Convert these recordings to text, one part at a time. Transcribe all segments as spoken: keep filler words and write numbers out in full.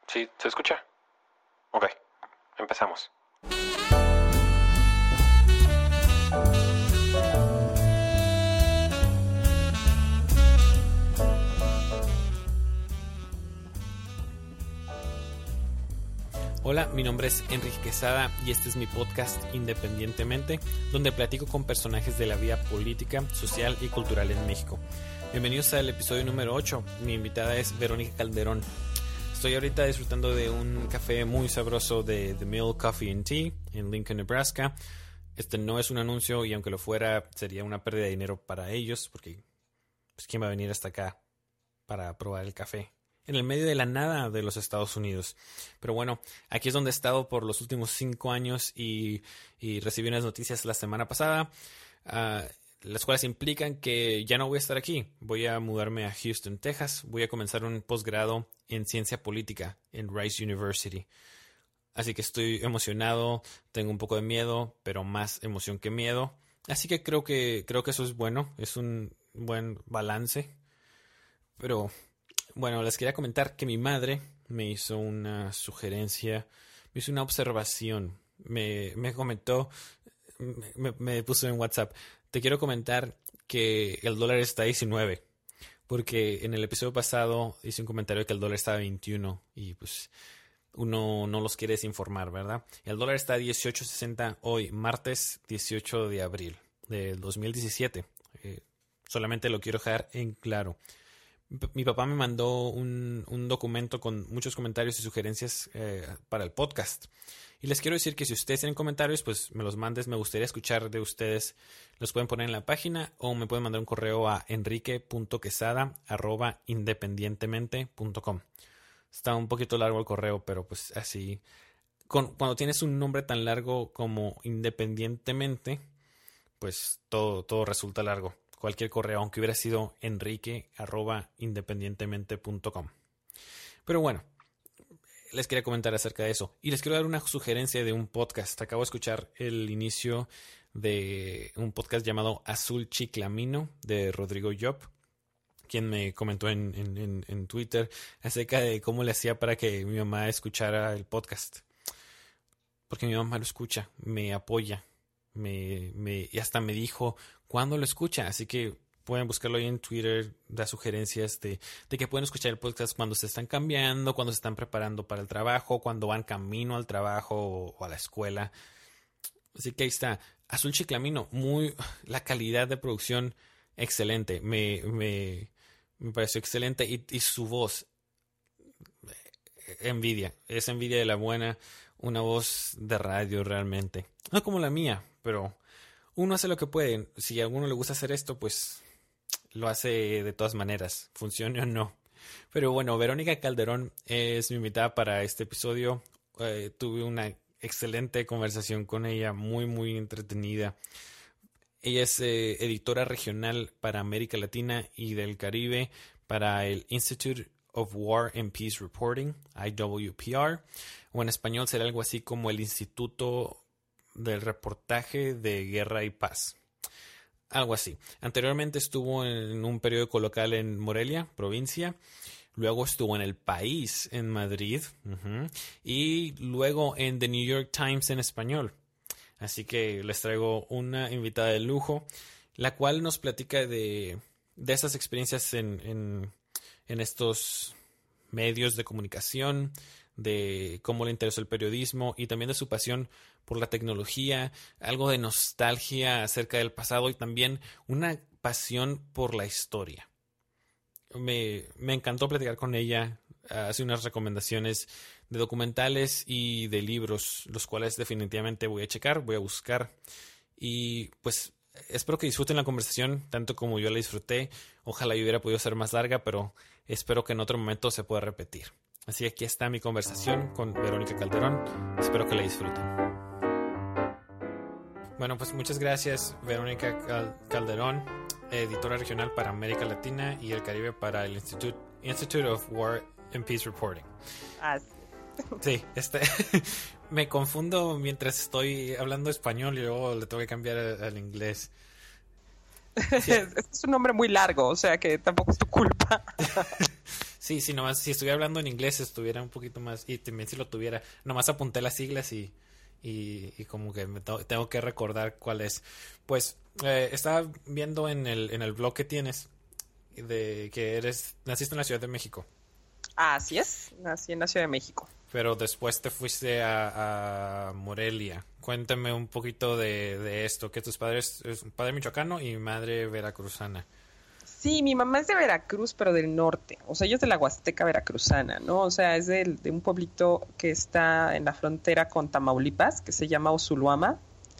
¿Sí se escucha? Ok, empezamos. Hola, mi nombre es Enrique Quesada y este es mi podcast Independientemente, donde platico con personajes de la vida política, social y cultural en México. Bienvenidos al episodio número ocho. Mi invitada es Verónica Calderón. Estoy ahorita disfrutando de un café muy sabroso de The Mill Coffee and Tea en Lincoln, Nebraska. Este no es un anuncio y aunque lo fuera sería una pérdida de dinero para ellos porque pues quién va a venir hasta acá para probar el café en el medio de la nada de los Estados Unidos. Pero bueno, aquí es donde he estado por los últimos cinco años y, y recibí unas noticias la semana pasada, uh, las cuales implican que ya no voy a estar aquí. Voy a mudarme a Houston, Texas. Voy a comenzar un posgrado en ciencia política en Rice University. Así que estoy emocionado, tengo un poco de miedo, pero más emoción que miedo. Así que creo que, creo que eso es bueno, es un buen balance. Pero bueno, les quería comentar que mi madre me hizo una sugerencia, me hizo una observación. Me, me comentó, me, me puso en WhatsApp, te quiero comentar que el dólar está a diecinueve. Porque en el episodio pasado hice un comentario que el dólar estaba a veintiuno y pues uno no los quiere desinformar, ¿verdad? El dólar está a dieciocho sesenta hoy, martes dieciocho de abril del dos mil diecisiete. Eh, solamente lo quiero dejar en claro. Mi papá me mandó un, un documento con muchos comentarios y sugerencias eh, para el podcast. Y les quiero decir que si ustedes tienen comentarios, pues me los mandes. Me gustaría escuchar de ustedes. Los pueden poner en la página o me pueden mandar un correo a enrique punto quesada arroba independientemente punto com. Está un poquito largo el correo, pero pues así. Con, cuando tienes un nombre tan largo como Independientemente, pues todo, todo resulta largo. Cualquier correo, aunque hubiera sido enrique arroba independientemente punto com. Pero bueno, les quería comentar acerca de eso. Y les quiero dar una sugerencia de un podcast. Acabo de escuchar el inicio de un podcast llamado Azul Chiclamino de Rodrigo Llop, quien me comentó en, en, en, en Twitter acerca de cómo le hacía para que mi mamá escuchara el podcast. Porque mi mamá lo escucha, me apoya. Me, me, y hasta me dijo cuándo lo escucha, así que pueden buscarlo ahí en Twitter, da sugerencias de, de que pueden escuchar el podcast cuando se están cambiando, cuando se están preparando para el trabajo, cuando van camino al trabajo o, o a la escuela. Así que ahí está, Azul Chiclamino, muy, la calidad de producción excelente, me, me, me pareció excelente y, y su voz, envidia, es envidia de la buena, una voz de radio realmente, no como la mía, pero uno hace lo que puede. Si a alguno le gusta hacer esto, pues lo hace de todas maneras, funcione o no. Pero bueno, Verónica Calderón es mi invitada para este episodio. Eh, tuve una excelente conversación con ella, muy muy entretenida. Ella es eh, editora regional para América Latina y del Caribe para el Institute of War and Peace Reporting, I W P R, o en español será algo así como el Instituto del Reportaje de Guerra y Paz. Algo así. Anteriormente estuvo en un periódico local en Morelia, provincia. Luego estuvo en El País, en Madrid. Uh-huh, y luego en The New York Times en español. Así que les traigo una invitada de lujo, la cual nos platica de, de esas experiencias en, en, en estos medios de comunicación, de cómo le interesó el periodismo y también de su pasión por la tecnología, algo de nostalgia acerca del pasado y también una pasión por la historia. Me, me encantó platicar con ella, hace unas recomendaciones de documentales y de libros, los cuales definitivamente voy a checar, voy a buscar y pues espero que disfruten la conversación tanto como yo la disfruté. Ojalá yo hubiera podido ser más larga, pero espero que en otro momento se pueda repetir. Así que aquí está mi conversación con Verónica Calderón. Espero que la disfruten. Bueno, pues muchas gracias, Verónica Cal- Calderón, editora regional para América Latina y el Caribe para el Institute, Institute of War and Peace Reporting. Así. Sí, este, me confundo mientras estoy hablando español y luego le tengo que cambiar al, al inglés. Sí. Es un nombre muy largo, o sea que tampoco es tu culpa. Sí, Sí, sí, nomás si estuviera hablando en inglés estuviera un poquito más, y también si lo tuviera, nomás apunté las siglas y, y, y como que me to- tengo que recordar cuál es. Pues eh, estaba viendo en el, en el blog que tienes de que eres, naciste en la Ciudad de México, Así es, nací en la Ciudad de México. pero después te fuiste a, a Morelia. Cuéntame un poquito de, de esto, que tus padres, es un padre michoacano y madre veracruzana. Sí, mi mamá es de Veracruz, pero del norte. O sea, ella es de la Huasteca veracruzana, ¿no? O sea, es del- de, un pueblito que está en la frontera con Tamaulipas, que se llama Osuluama,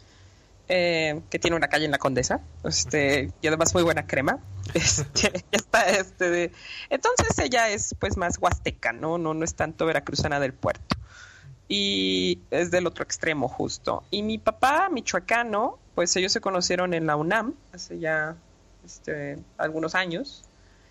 eh, que tiene una calle en la Condesa, este, y además muy buena crema. Este, ya está, este, de- entonces ella es pues más huasteca, ¿no? No, no es tanto veracruzana del puerto. Y es del otro extremo justo. Y mi papá, michoacano, pues ellos se conocieron en la UNAM hace ya este, algunos años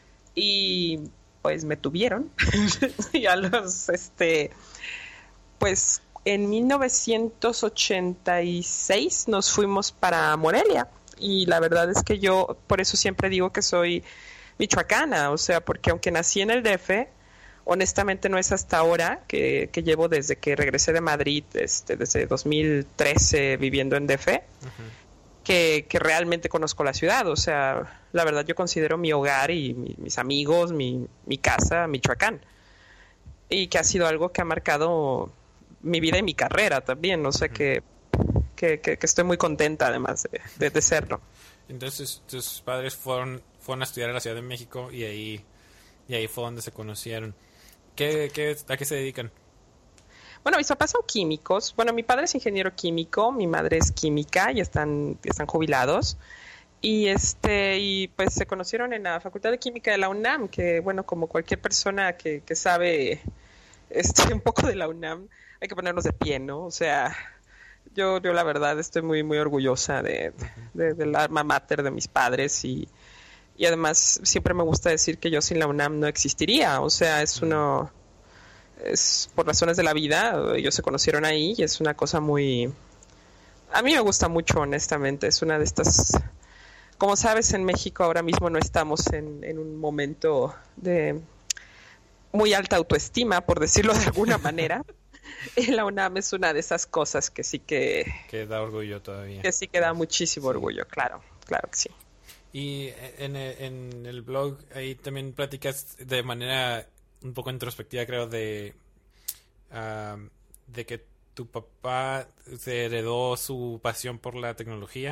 y pues me tuvieron y a los este pues en mil novecientos ochenta y seis nos fuimos para Morelia y la verdad es que yo por eso siempre digo que soy michoacana, o sea, porque aunque nací en el D F, honestamente no es hasta ahora que, que llevo desde que regresé de Madrid, este, desde dos mil trece viviendo en D F, Ujú. que, que realmente conozco la ciudad. O sea, la verdad yo considero mi hogar y mi- mis amigos, mi, mi casa, Michoacán. Y que ha sido algo que ha marcado mi vida y mi carrera también. O sea, que, que, que- que estoy muy contenta además de, de- de serlo. Entonces tus padres fueron, fueron a estudiar a la Ciudad de México y ahí, y ahí fue donde se conocieron. ¿Qué, qué, a qué se dedican? Bueno, mis papás son químicos. Bueno, mi padre es ingeniero químico, mi madre es química y están, están jubilados. Y este, y pues se conocieron en la Facultad de Química de la UNAM, que bueno, como cualquier persona que, que sabe este, un poco de la UNAM, hay que ponernos de pie, ¿no? O sea, yo, yo la verdad estoy muy, muy orgullosa de, de- del alma mater de mis padres y, y además siempre me gusta decir que yo sin la UNAM no existiría. O sea, es uno, es por razones de la vida, ellos se conocieron ahí y es una cosa muy, a mí me gusta mucho, honestamente, es una de estas. Como sabes, en México ahora mismo no estamos en, en un momento de muy alta autoestima, por decirlo de alguna manera. Y la UNAM es una de esas cosas que sí que, Que da orgullo todavía. que sí que da muchísimo Sí. orgullo, claro, claro que sí. Y en, el- en el blog ahí también platicas de manera un poco introspectiva, creo, de, ah, de que tu papá se heredó su pasión por la tecnología.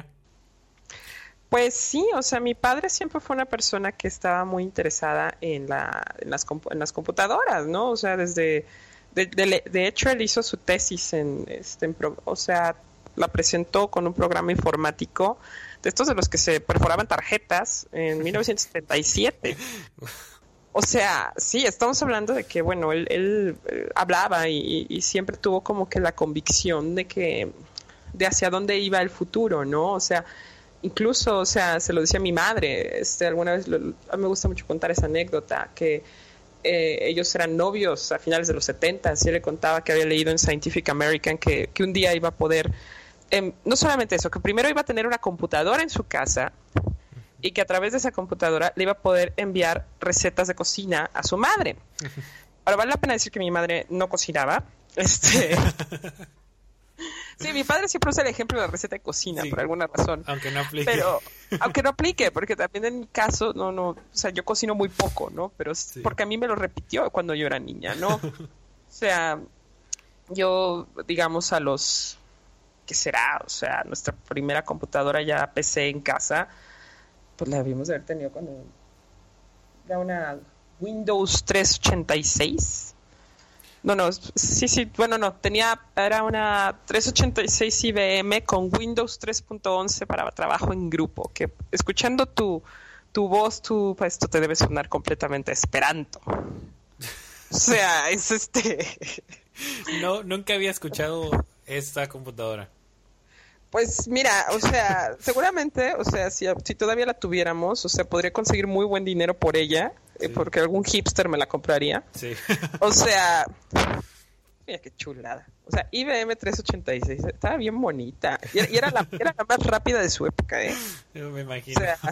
Pues sí, o sea, mi padre siempre fue una persona que estaba muy interesada en la, en las, compu- en las computadoras, ¿no? O sea, desde, de, de- de hecho, él hizo su tesis en, este, en pro- o sea, la presentó con un programa informático de estos de los que se perforaban tarjetas en mil novecientos setenta y siete. O sea, sí, estamos hablando de que, bueno, él, él, eh, hablaba y, y siempre tuvo como que la convicción de que, de hacia dónde iba el futuro, ¿no? O sea, incluso, o sea, se lo decía a mi madre, este, alguna vez, lo- a mí me gusta mucho contar esa anécdota, que eh, ellos eran novios a finales de los setenta, y él le contaba que había leído en Scientific American que, que un día iba a poder, em, no solamente eso, que primero iba a tener una computadora en su casa y que a través de esa computadora le iba a poder enviar recetas de cocina a su madre. Ahora, vale la pena decir que mi madre no cocinaba, este... Sí, mi padre siempre usa el ejemplo de la receta de cocina, Sí. por alguna razón. Aunque no aplique. Pero, aunque no aplique, porque también en mi caso, no, no, o sea, yo cocino muy poco, ¿no? Pero es Sí. porque a mí me lo repitió cuando yo era niña, ¿no? O sea, yo, digamos, a los, ¿qué será? O sea, nuestra primera computadora ya P C en casa, pues la debimos de haber tenido cuando era una Windows trescientos ochenta y seis. No, no, sí, sí, bueno, no, tenía, era una trescientos ochenta y seis I B M con Windows tres punto once para trabajo en grupo, que escuchando tu, tu voz, tu, pues, esto te debe sonar completamente esperanto. O sea, es este... No, nunca había escuchado esta computadora. Pues mira, o sea, seguramente, o sea, si, si todavía la tuviéramos, o sea, podría conseguir muy buen dinero por ella, eh, Sí. porque algún hipster me la compraría. Sí. O sea, mira qué chulada. O sea, I B M trescientos ochenta y seis estaba bien bonita. Y, era- y era, la, era la más rápida de su época, ¿eh? Yo me O imagino. sea,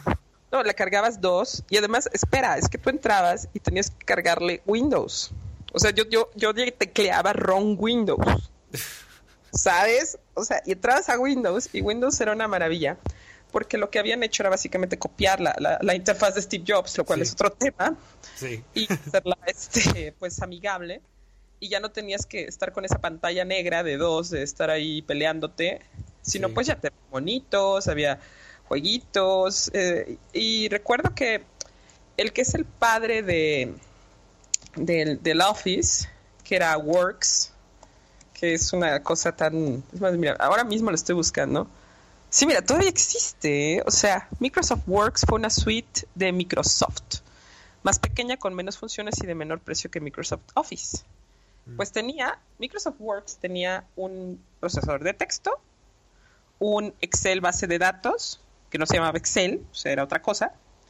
No, le cargabas dos y además, espera, es que tú entrabas y tenías que cargarle Windows. O sea, yo, yo, yo tecleaba Run Windows. ¿Sabes? O sea, y entrabas a Windows y Windows era una maravilla porque lo que habían hecho era básicamente copiar la, la, la interfaz de Steve Jobs, lo cual sí. es otro tema. Sí. Y hacerla, este, pues, amigable. Y ya no tenías que estar con esa pantalla negra de dos, de estar ahí peleándote, sino sí. pues ya te bonitos, había jueguitos. Eh, y recuerdo que el que es el padre de del, del Office, que era Works, que es una cosa tan... Es más, mira, ahora mismo lo estoy buscando. Sí, mira, todavía existe. O sea, Microsoft Works fue una suite de Microsoft, más pequeña, con menos funciones y de menor precio que Microsoft Office. Mm. Pues tenía, Microsoft Works tenía un procesador de texto, un Excel base de datos, que no se llamaba Excel, o sea, era otra cosa,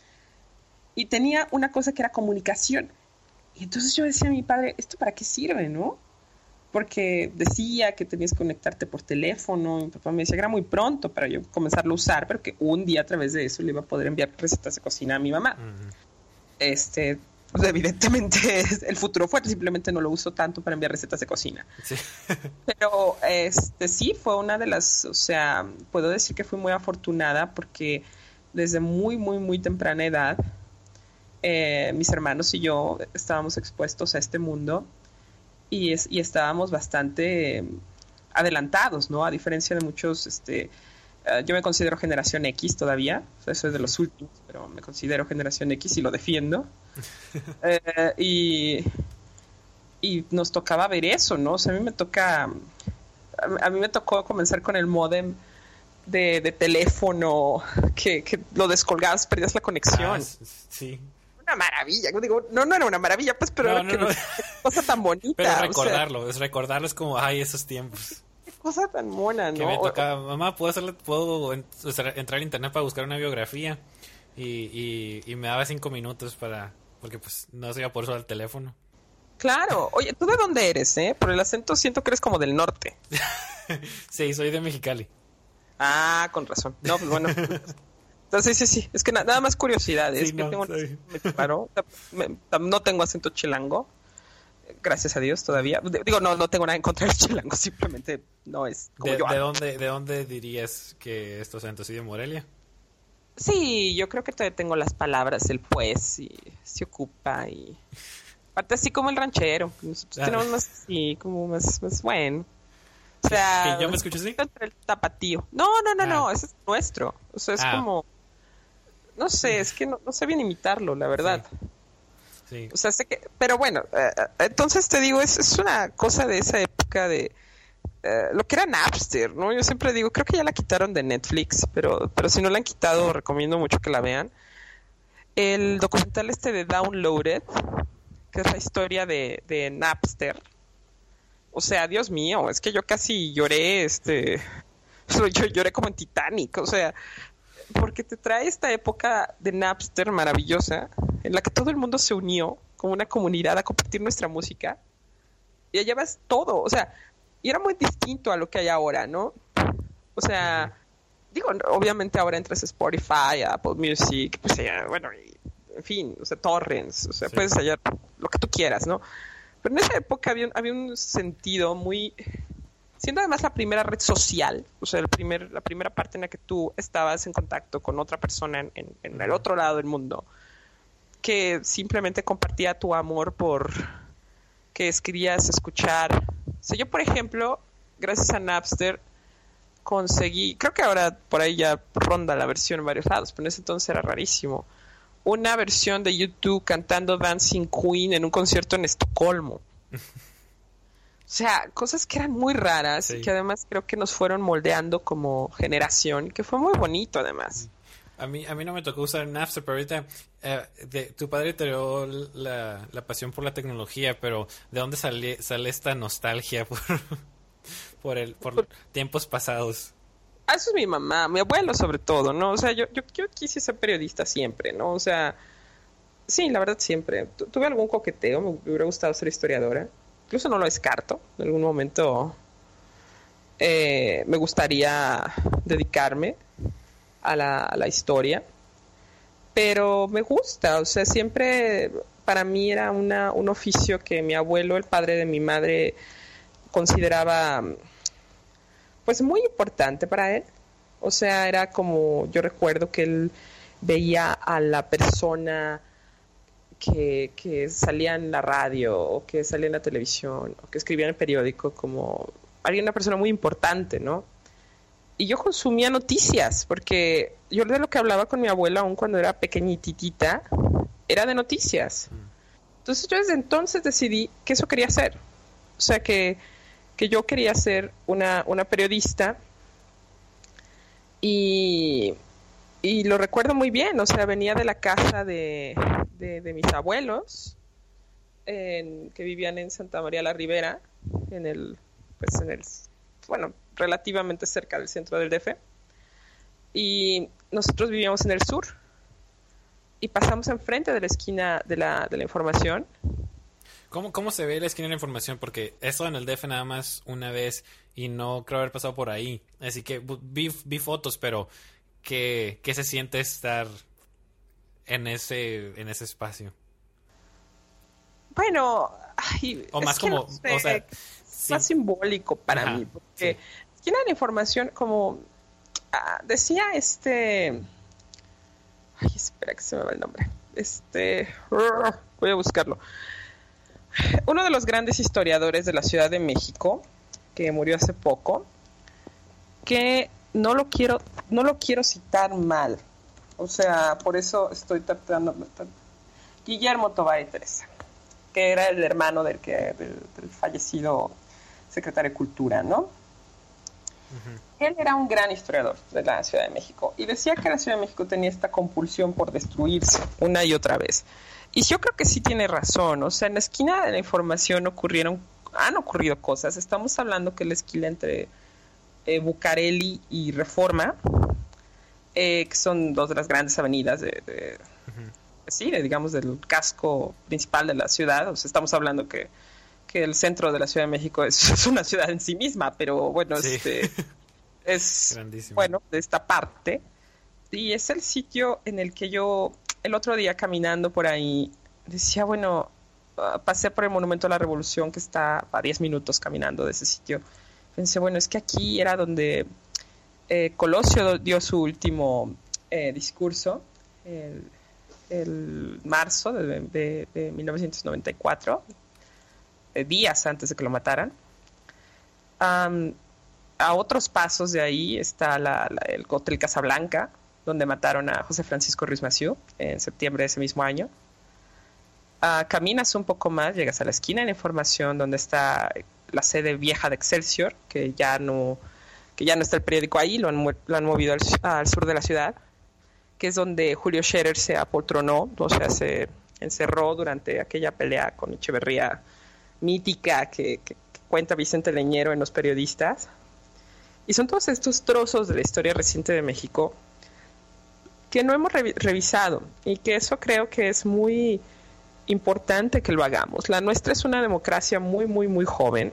y tenía una cosa que era comunicación. Y entonces yo decía a mi padre, ¿esto para qué sirve, no? Porque decía que tenías que conectarte por teléfono. Mi papá me decía que era muy pronto para yo comenzarlo a usar, pero que un día a través de eso le iba a poder enviar recetas de cocina a mi mamá. Uh-huh. Este, pues evidentemente el futuro fue, simplemente no lo uso tanto para enviar recetas de cocina. Sí. Pero este sí fue una de las, o sea, puedo decir que fui muy afortunada porque desde muy, muy, muy temprana edad eh, mis hermanos y yo estábamos expuestos a este mundo. Y, es, y estábamos bastante eh, adelantados, ¿no? A diferencia de muchos, este, uh, yo me considero generación X todavía, o sea, soy de los últimos, pero me considero generación X y lo defiendo. eh, y, y nos tocaba ver eso, ¿no? O sea, a mí me toca, a, a mí me tocó comenzar con el módem de, de teléfono, que, que lo descolgabas, perdías la conexión. Ah, sí. Una maravilla, digo, no, no era una maravilla, pues, pero no, era no, que no. cosa tan bonita. Pero recordarlo, o sea, es recordarlo es como, ay, esos tiempos. Qué cosa tan mona, ¿no? Que me tocaba, mamá, ¿puedo, hacerle, puedo o sea, entrar al internet para buscar una biografía? Y, y, y me daba cinco minutos para, porque pues no se iba por eso al teléfono. Claro, oye, ¿tú de dónde eres, eh? Por el acento siento que eres como del norte. Sí, soy de Mexicali. Ah, con razón. No, pues bueno... Entonces, sí, sí, sí, es que na- nada más curiosidades. Sí, es que no, tengo, me paro, me, no tengo acento chilango, gracias a Dios todavía. Digo, no, no tengo nada en contra del chilango, simplemente no es como ¿De, yo. ¿de dónde, ¿De dónde dirías que es tu acento? ¿Sí, de Morelia? Sí, yo creo que todavía tengo las palabras, el pues, y se ocupa, y aparte así como el ranchero. Nosotros ah. tenemos más así, como más, más bueno. O sea, ¿Que yo me escucho así? Entre el tapatío. No, no, no, ah. no, ese es nuestro. O sea, es ah. como... No sé, es que no, no sé bien imitarlo, la verdad. Sí. Sí. O sea, sé que... Pero bueno, eh, entonces te digo, es, es una cosa de esa época de... Eh, lo que era Napster, ¿no? Yo siempre digo, creo que ya la quitaron de Netflix, pero, pero si no la han quitado, recomiendo mucho que la vean. El documental este de Downloaded, que es la historia de, de Napster. O sea, Dios mío, es que yo casi lloré, este... Yo lloré como en Titanic, o sea... Porque te trae esta época de Napster maravillosa, en la que todo el mundo se unió como una comunidad a compartir nuestra música. Y allá vas todo, o sea, y era muy distinto a lo que hay ahora, ¿no? O sea, digo, obviamente ahora entras a Spotify, a Apple Music, pues ya, bueno, y, en fin, o sea, torrents, o sea, sí. Puedes hallar lo que tú quieras, ¿no? Pero en esa época había, había un sentido muy... Siendo además la primera red social, o sea, el primer, la primera parte en la que tú estabas en contacto con otra persona en, en, en el otro lado del mundo, que simplemente compartía tu amor por que querías escuchar. O sea, yo, por ejemplo, gracias a Napster, conseguí, creo que ahora por ahí ya ronda la versión en varios lados, pero en ese entonces era rarísimo, una versión de YouTube cantando Dancing Queen en un concierto en Estocolmo. O sea, cosas que eran muy raras sí. Y que además creo que nos fueron moldeando como generación, que fue muy bonito además. A mí, a mí no me tocó usar Napster, pero ahorita eh, de, tu padre te dio la, la pasión por la tecnología, pero ¿de dónde sale, sale esta nostalgia por, por, el, por, por tiempos pasados? Ah, eso es mi mamá, mi abuelo sobre todo, ¿no? O sea, yo, yo, yo quise ser periodista siempre, ¿no? O sea, sí, la verdad siempre. Tu, tuve algún coqueteo, me hubiera gustado ser historiadora. Incluso no lo descarto. En algún momento eh, me gustaría dedicarme a la, a la historia. pero me gusta, o sea, siempre para mí era una, un oficio que mi abuelo, el padre de mi madre, consideraba pues muy importante para él. O sea, era como, yo recuerdo que él veía a la persona que, que salía en la radio o que salía en la televisión o que escribía en el periódico como alguien, una persona muy importante, ¿no? Y yo consumía noticias, porque yo de lo que hablaba con mi abuela aún cuando era pequeñitita era de noticias. Entonces yo desde entonces decidí que eso quería hacer. O sea, que, que yo quería ser una, una periodista y, y lo recuerdo muy bien. O sea, venía de la casa de, de, de mis abuelos en, que vivían en Santa María la Ribera, en el, pues en el, bueno, relativamente cerca del centro del D F, y nosotros vivíamos en el sur y pasamos enfrente de la esquina de la, de la Información. ¿Cómo, ¿Cómo se ve la esquina de la Información? Porque he estado en el D F nada más una vez y no creo haber pasado por ahí, así que vi, vi fotos, pero ¿qué, qué se siente estar en ese, en ese espacio? Bueno, ay, o más como, no sé, o sea, es sí. más simbólico para Ajá, mí, porque sí. esquina de la Información, como ah, decía este, ay, espera que se me va el nombre, este, voy a buscarlo, uno de los grandes historiadores de la Ciudad de México, que murió hace poco, que no lo quiero, no lo quiero citar mal, o sea, por eso estoy tratando, Guillermo Tovar y Teresa, que era el hermano del que del, del fallecido secretario de Cultura, ¿no? Uh-huh. Él era un gran historiador de la Ciudad de México y decía que la Ciudad de México tenía esta compulsión por destruirse una y otra vez. Y yo creo que sí tiene razón, o sea, en la esquina de la Información ocurrieron, han ocurrido cosas. Estamos hablando que la esquina entre eh, Bucareli y Reforma, eh, que son dos de las grandes avenidas de, de uh-huh. sí, de, digamos, del casco principal de la ciudad. O sea, estamos hablando que, que el centro de la Ciudad de México es, es una ciudad en sí misma, pero bueno, sí. este, es grandísimo. Bueno, de esta parte. Y es el sitio en el que yo, el otro día caminando por ahí, decía, bueno, uh, pasé por el Monumento a la Revolución, que está a diez minutos caminando de ese sitio. Pensé, bueno, es que aquí era donde eh, Colosio dio su último eh, discurso, el el marzo de, de, de mil novecientos noventa y cuatro, eh, días antes de que lo mataran. Um, a otros pasos de ahí está la, la, el Hotel Casablanca, donde mataron a José Francisco Ruiz Massieu en septiembre de ese mismo año. Uh, caminas un poco más, llegas a la esquina de la Información, donde está la sede vieja de Excelsior, que ya no, que ya no está el periódico ahí, lo han, lo han movido al, al sur de la ciudad, que es donde Julio Scherer se apoltronó, o sea, se encerró durante aquella pelea con Echeverría mítica que, que, que cuenta Vicente Leñero en Los Periodistas. Y son todos estos trozos de la historia reciente de México que no hemos re- revisado y que eso creo que es muy importante que lo hagamos. La nuestra es una democracia muy, muy, muy joven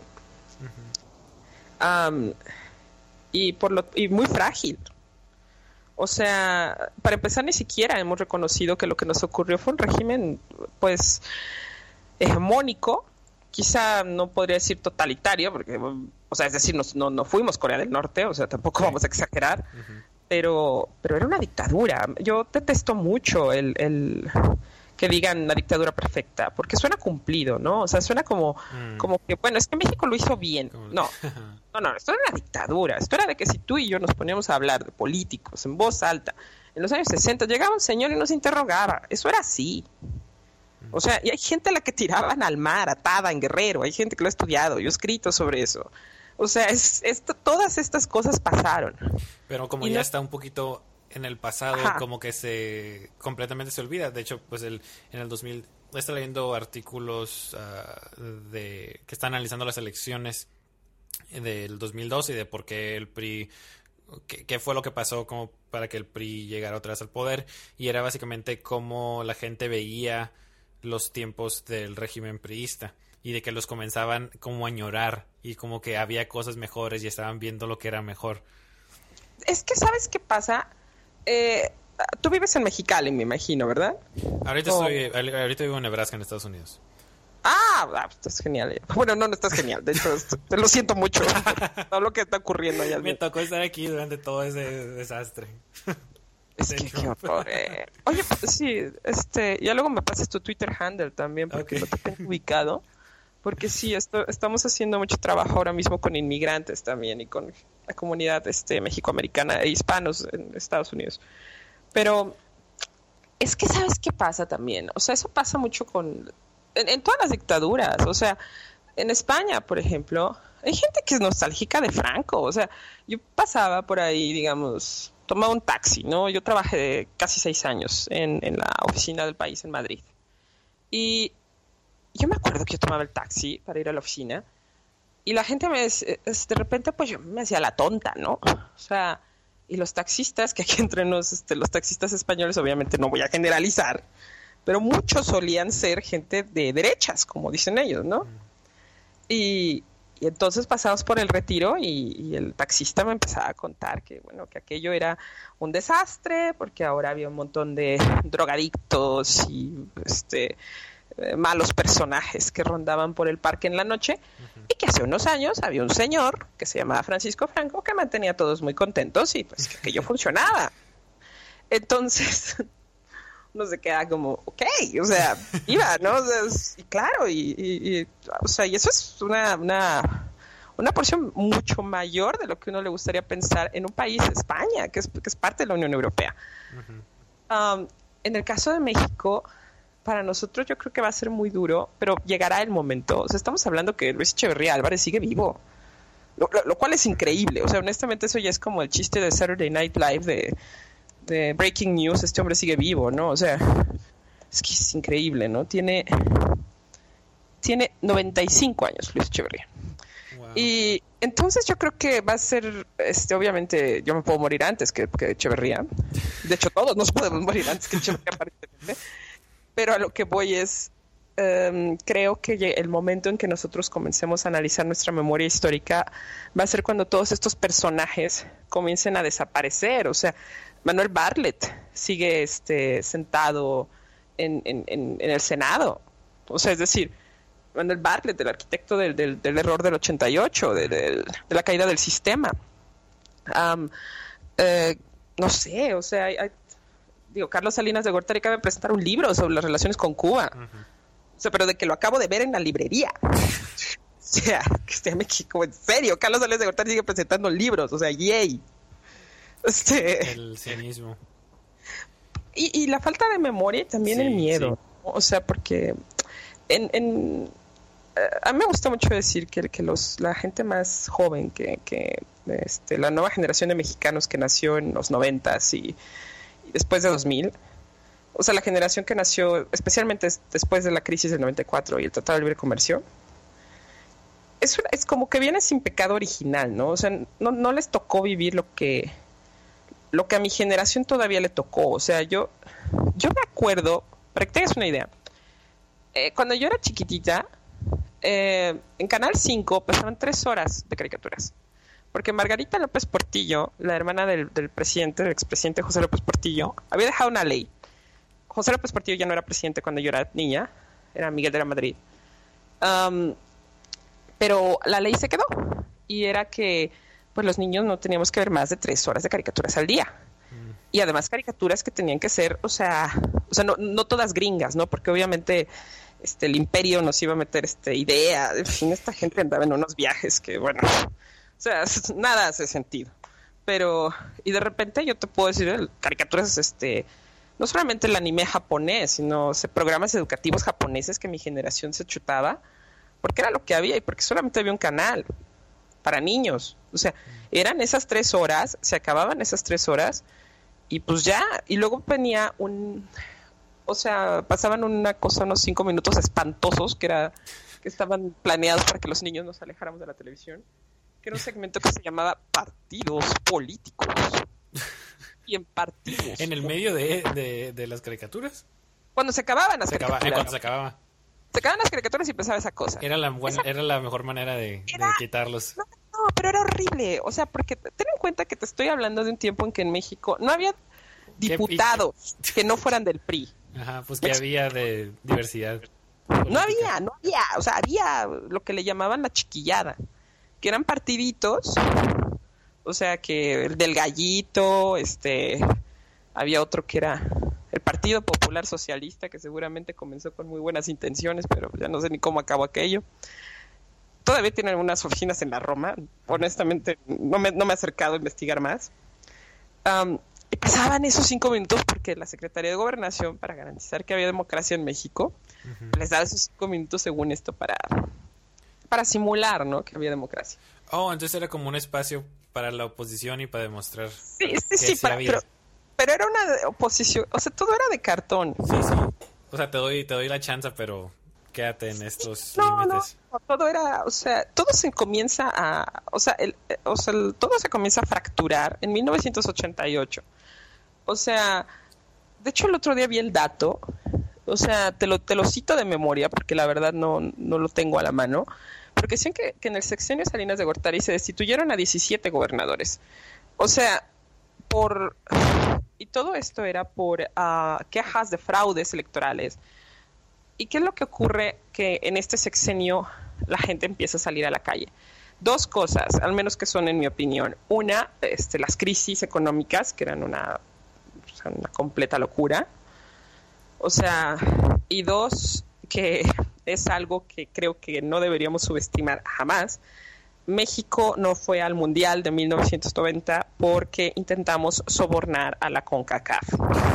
uh-huh. um, y, por lo, y muy frágil. O sea, para empezar, ni siquiera hemos reconocido que lo que nos ocurrió fue un régimen, pues, hegemónico, quizá no podría decir totalitario, porque, o sea, es decir, no, no, no fuimos Corea del Norte, o sea, tampoco sí. vamos a exagerar, uh-huh. pero, pero era una dictadura. Yo detesto mucho el, el que digan la dictadura perfecta, porque suena cumplido, ¿no? O sea, suena como, mm. como que, bueno, es que México lo hizo bien. No, no, no, esto era una dictadura. Esto era de que si tú y yo nos poníamos a hablar de políticos en voz alta, en los años sesenta, llegaba un señor y nos interrogaba. Eso era así. O sea, y hay gente a la que tiraban al mar, atada en Guerrero, hay gente que lo ha estudiado, yo he escrito sobre eso. O sea, es, es, todas estas cosas pasaron. Pero como y ya no... está un poquito en el pasado, Ajá. como que se completamente se olvida. De hecho, pues el, en el dos mil estoy leyendo artículos uh, de que están analizando las elecciones del dos mil doce y de por qué el P R I, qué, qué fue lo que pasó como para que el P R I llegara otra vez al poder, y era básicamente cómo la gente veía los tiempos del régimen priista y de que los comenzaban como a añorar y como que había cosas mejores y estaban viendo lo que era mejor. Es que, ¿sabes qué pasa? Eh, Tú vives en Mexicali, me imagino, ¿verdad? Ahorita, Oh. estoy, ahorita vivo en Nebraska, en Estados Unidos. Ah, ah, estás genial. Bueno, no, no estás genial. De hecho, est- te lo siento mucho. Todo lo que está ocurriendo allá. Me tocó estar aquí durante todo ese desastre. Es que qué horror, eh. Oye, pues, sí, este, ya luego me pasas tu Twitter handle también, porque Ok. no te tengo ubicado. Porque sí, esto, estamos haciendo mucho trabajo ahora mismo con inmigrantes también y con la comunidad este, mexicoamericana e hispanos en Estados Unidos. Pero es que, ¿sabes qué pasa también? O sea, eso pasa mucho con... En, en todas las dictaduras. O sea, en España, por ejemplo, hay gente que es nostálgica de Franco. O sea, yo pasaba por ahí, digamos, tomaba un taxi, ¿no? Yo trabajé casi seis años en, en la oficina del país en Madrid. Y yo me acuerdo que yo tomaba el taxi para ir a la oficina y la gente me es, es- de repente pues yo me hacía la tonta, ¿no? O sea, y los taxistas, que aquí entre nos, este, los taxistas españoles, obviamente no voy a generalizar, pero muchos solían ser gente de derechas, como dicen ellos, ¿no? Y, y entonces pasamos por el Retiro y, y el taxista me empezaba a contar que, bueno, que aquello era un desastre porque ahora había un montón de drogadictos y este eh, malos personajes que rondaban por el parque en la noche y que hace unos años había un señor que se llamaba Francisco Franco que mantenía a todos muy contentos y pues que aquello funcionaba. Entonces uno se queda como, ok, o sea, iba, ¿no? O sea, es- y claro, y, y- y, o sea, y eso es una, una, una porción mucho mayor de lo que uno le gustaría pensar en un país, España, que es, que es parte de la Unión Europea. Um, en el caso de México, para nosotros yo creo que va a ser muy duro, pero llegará el momento. O sea, estamos hablando que Luis Echeverría Álvarez sigue vivo, lo, lo- lo cual es increíble. O sea, honestamente eso ya es como el chiste de Saturday Night Live de, de Breaking News, este hombre sigue vivo, ¿no? O sea, es que es increíble, ¿no? Tiene, tiene noventa y cinco años Luis Echeverría. Wow. Y entonces yo creo que va a ser, este, obviamente, yo me puedo morir antes que, que Echeverría. De hecho, todos nos podemos morir antes que Echeverría, aparentemente. Pero a lo que voy es, em, creo que lle- el momento en que nosotros comencemos a analizar nuestra memoria histórica va a ser cuando todos estos personajes comiencen a desaparecer. O sea, Manuel Bartlett sigue este, sentado en, en, en, en el Senado. O sea, es decir, Manuel Bartlett, el arquitecto del, del, del error del ochenta y ocho, de, del- de la caída del sistema. Am, eh, no sé, o sea, hay, hay- digo, Carlos Salinas de Gortari acaba de presentar un libro sobre las relaciones con Cuba. O sea, pero de que lo acabo de ver en la librería. O sea, que esté en México, en serio, Carlos Salinas de Gortari sigue presentando libros, o sea, yay. Este, El cinismo. y, y la falta de memoria y también Sí, el miedo. sí. O sea, porque en, en, eh, a mí me gusta mucho decir que, que los, la gente más joven, que, que este, la nueva generación de mexicanos que nació en los noventas y, y después de dos mil, o sea, la generación que nació especialmente es- después de la crisis del noventa y cuatro y el Tratado de Libre Comercio, es, una- es como que viene sin pecado original, ¿no? O sea, no, no les tocó vivir lo que, lo que a mi generación todavía le tocó. O sea, yo, yo me acuerdo, para que tengas una idea, eh, cuando yo era chiquitita, eh, en Canal cinco pasaban tres horas de caricaturas. Porque Margarita López Portillo, la hermana del, del presidente, del expresidente José López Portillo, había dejado una ley. José López Portillo ya no era presidente cuando yo era niña, era Miguel de la Madrid. Am, pero la ley se quedó. Y era que pues los niños no teníamos que ver más de tres horas de caricaturas al día. Y además caricaturas que tenían que ser, o sea, o sea, no, no todas gringas, ¿no? Porque obviamente este el imperio nos iba a meter este idea, en fin, esta gente andaba en unos viajes que, bueno, o sea, nada hace sentido. Pero, y de repente yo te puedo decir, el- caricaturas, este, no solamente el anime japonés, sino o sea, programas educativos japoneses que mi generación se chutaba, porque era lo que había y porque solamente había un canal para niños. O sea, eran esas tres horas, se acababan esas tres horas y pues ya, y luego venía un, o sea, pasaban una cosa, unos cinco minutos espantosos que era, que estaban planeados para que los niños nos alejáramos de la televisión, que era un segmento que se llamaba Partidos Políticos. Y en partidos. En el medio de, de, de las caricaturas. Cuando se acababan las Se acaba, eh, caricaturas. cuando se acababa. Se acababan las caricaturas y empezaba esa cosa. Era la, buena, era la mejor manera de, de Era- quitarlos. No, pero era horrible. O sea, porque ten en cuenta que te estoy hablando de un tiempo en que en México no había diputados que no fueran del P R I. Ajá, pues que había de diversidad. No había, no había, o sea, había lo que le llamaban la chiquillada, que eran partiditos, o sea, que el del Gallito, este, había otro que era el Partido Popular Socialista, que seguramente comenzó con muy buenas intenciones, pero ya no sé ni cómo acabó aquello. Todavía tienen unas oficinas en la Roma, honestamente no me, no me he acercado a investigar más. Um, y pasaban esos cinco minutos porque la Secretaría de Gobernación, para garantizar que había democracia en México, uh-huh. les daba esos cinco minutos según esto para, para simular, ¿no?, que había democracia. Oh, entonces era como un espacio para la oposición y para demostrar sí, sí, que sí, sí para, había. Pero, pero era una oposición, o sea, todo era de cartón. Sí, sí. O sea, te doy, te doy la chance, pero quédate en estos no, límites. No, todo era, o sea, todo se comienza a, o sea, el, o sea, el, todo se comienza a fracturar en mil novecientos ochenta y ocho. O sea, de hecho el otro día vi el dato, o sea, te lo, te lo cito de memoria porque la verdad no, no lo tengo a la mano, porque decían que, que en el sexenio de Salinas de Gortari se destituyeron a diecisiete gobernadores. O sea, por... Y todo esto era por uh, quejas de fraudes electorales. ¿Y qué es lo que ocurre? Que en este sexenio la gente empieza a salir a la calle. Dos cosas, al menos que son en mi opinión. Una, este, las crisis económicas, que eran una, o sea, una completa locura. O sea, y dos, que es algo que creo que no deberíamos subestimar jamás. México no fue al Mundial de mil novecientos noventa porque intentamos sobornar a la CONCACAF.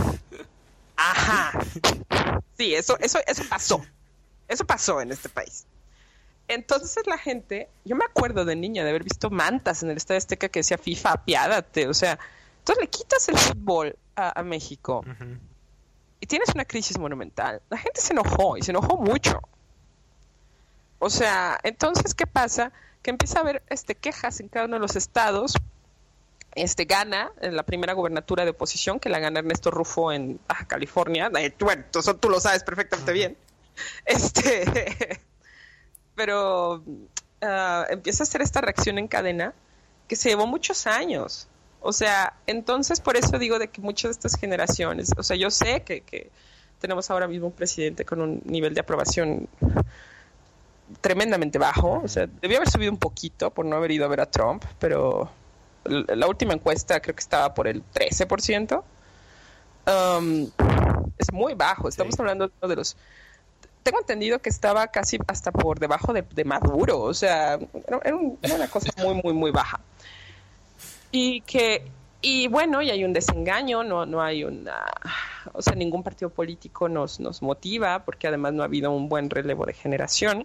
Ajá. Sí, eso, eso, eso pasó. Eso pasó en este país. Entonces la gente, yo me acuerdo de niña de haber visto mantas en el Estadio Azteca que decía FIFA, apiádate. O sea, entonces le quitas el fútbol a, a México uh-huh. y tienes una crisis monumental. La gente se enojó y se enojó mucho. O sea, entonces, ¿qué pasa? Que empieza a haber este, quejas en cada uno de los estados. Este gana en la primera gubernatura de oposición, que la gana Ernesto Rufo en Baja California. Eh, bueno, tú, tú lo sabes perfectamente uh-huh. bien. Este, pero uh, empieza a hacer esta reacción en cadena que se llevó muchos años. O sea, entonces por eso digo de que muchas de estas generaciones, o sea, yo sé que, que tenemos ahora mismo un presidente con un nivel de aprobación tremendamente bajo. O sea, debió haber subido un poquito por no haber ido a ver a Trump, pero la última encuesta creo que estaba por el trece por ciento. Um, es muy bajo. Estamos sí. hablando de los... Tengo entendido que estaba casi hasta por debajo de, de Maduro. O sea, era, un, era una cosa muy, muy, muy baja. Y que... Y bueno, y hay un desengaño, no, no hay una... O sea, ningún partido político nos, nos motiva, porque además no ha habido un buen relevo de generación.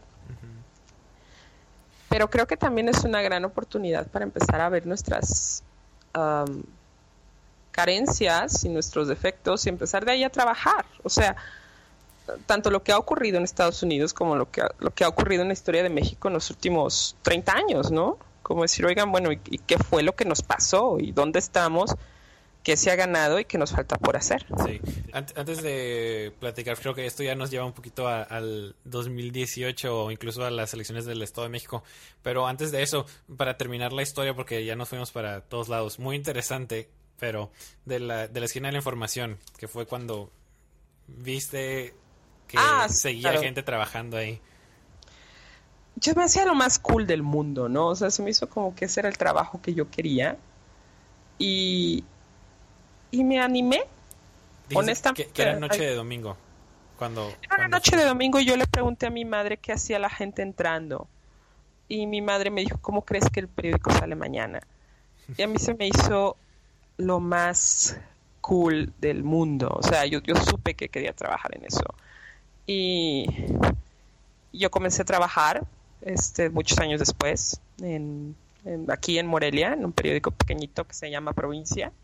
Pero creo que también es una gran oportunidad para empezar a ver nuestras um, carencias y nuestros defectos y empezar de ahí a trabajar. O sea, tanto lo que ha ocurrido en Estados Unidos como lo que ha, lo que ha ocurrido en la historia de México en los últimos treinta años, ¿no? Como decir, oigan, bueno, ¿y, y qué fue lo que nos pasó? ¿Y dónde estamos? ¿Qué se ha ganado y qué nos falta por hacer? Sí. Antes de platicar, creo que esto ya nos lleva un poquito a, al dos mil dieciocho o incluso a las elecciones del Estado de México. Pero antes de eso, para terminar la historia, porque ya nos fuimos para todos lados, muy interesante, pero de la, de la esquina de la información, que fue cuando viste que ah, seguía claro. gente trabajando ahí. Yo me hacía lo más cool del mundo, ¿no? O sea, se me hizo como que ese era el trabajo que yo quería. Y... Y me animé, honestamente. Que, que era noche de domingo. Cuando, era una noche de domingo y yo le pregunté a mi madre qué hacía la gente entrando. Y mi madre me dijo, ¿cómo crees que el periódico sale mañana? Y a mí se me hizo lo más cool del mundo. O sea, yo, yo supe que quería trabajar en eso. Y yo comencé a trabajar este, muchos años después, en, en, aquí en Morelia, en un periódico pequeñito que se llama Provincia.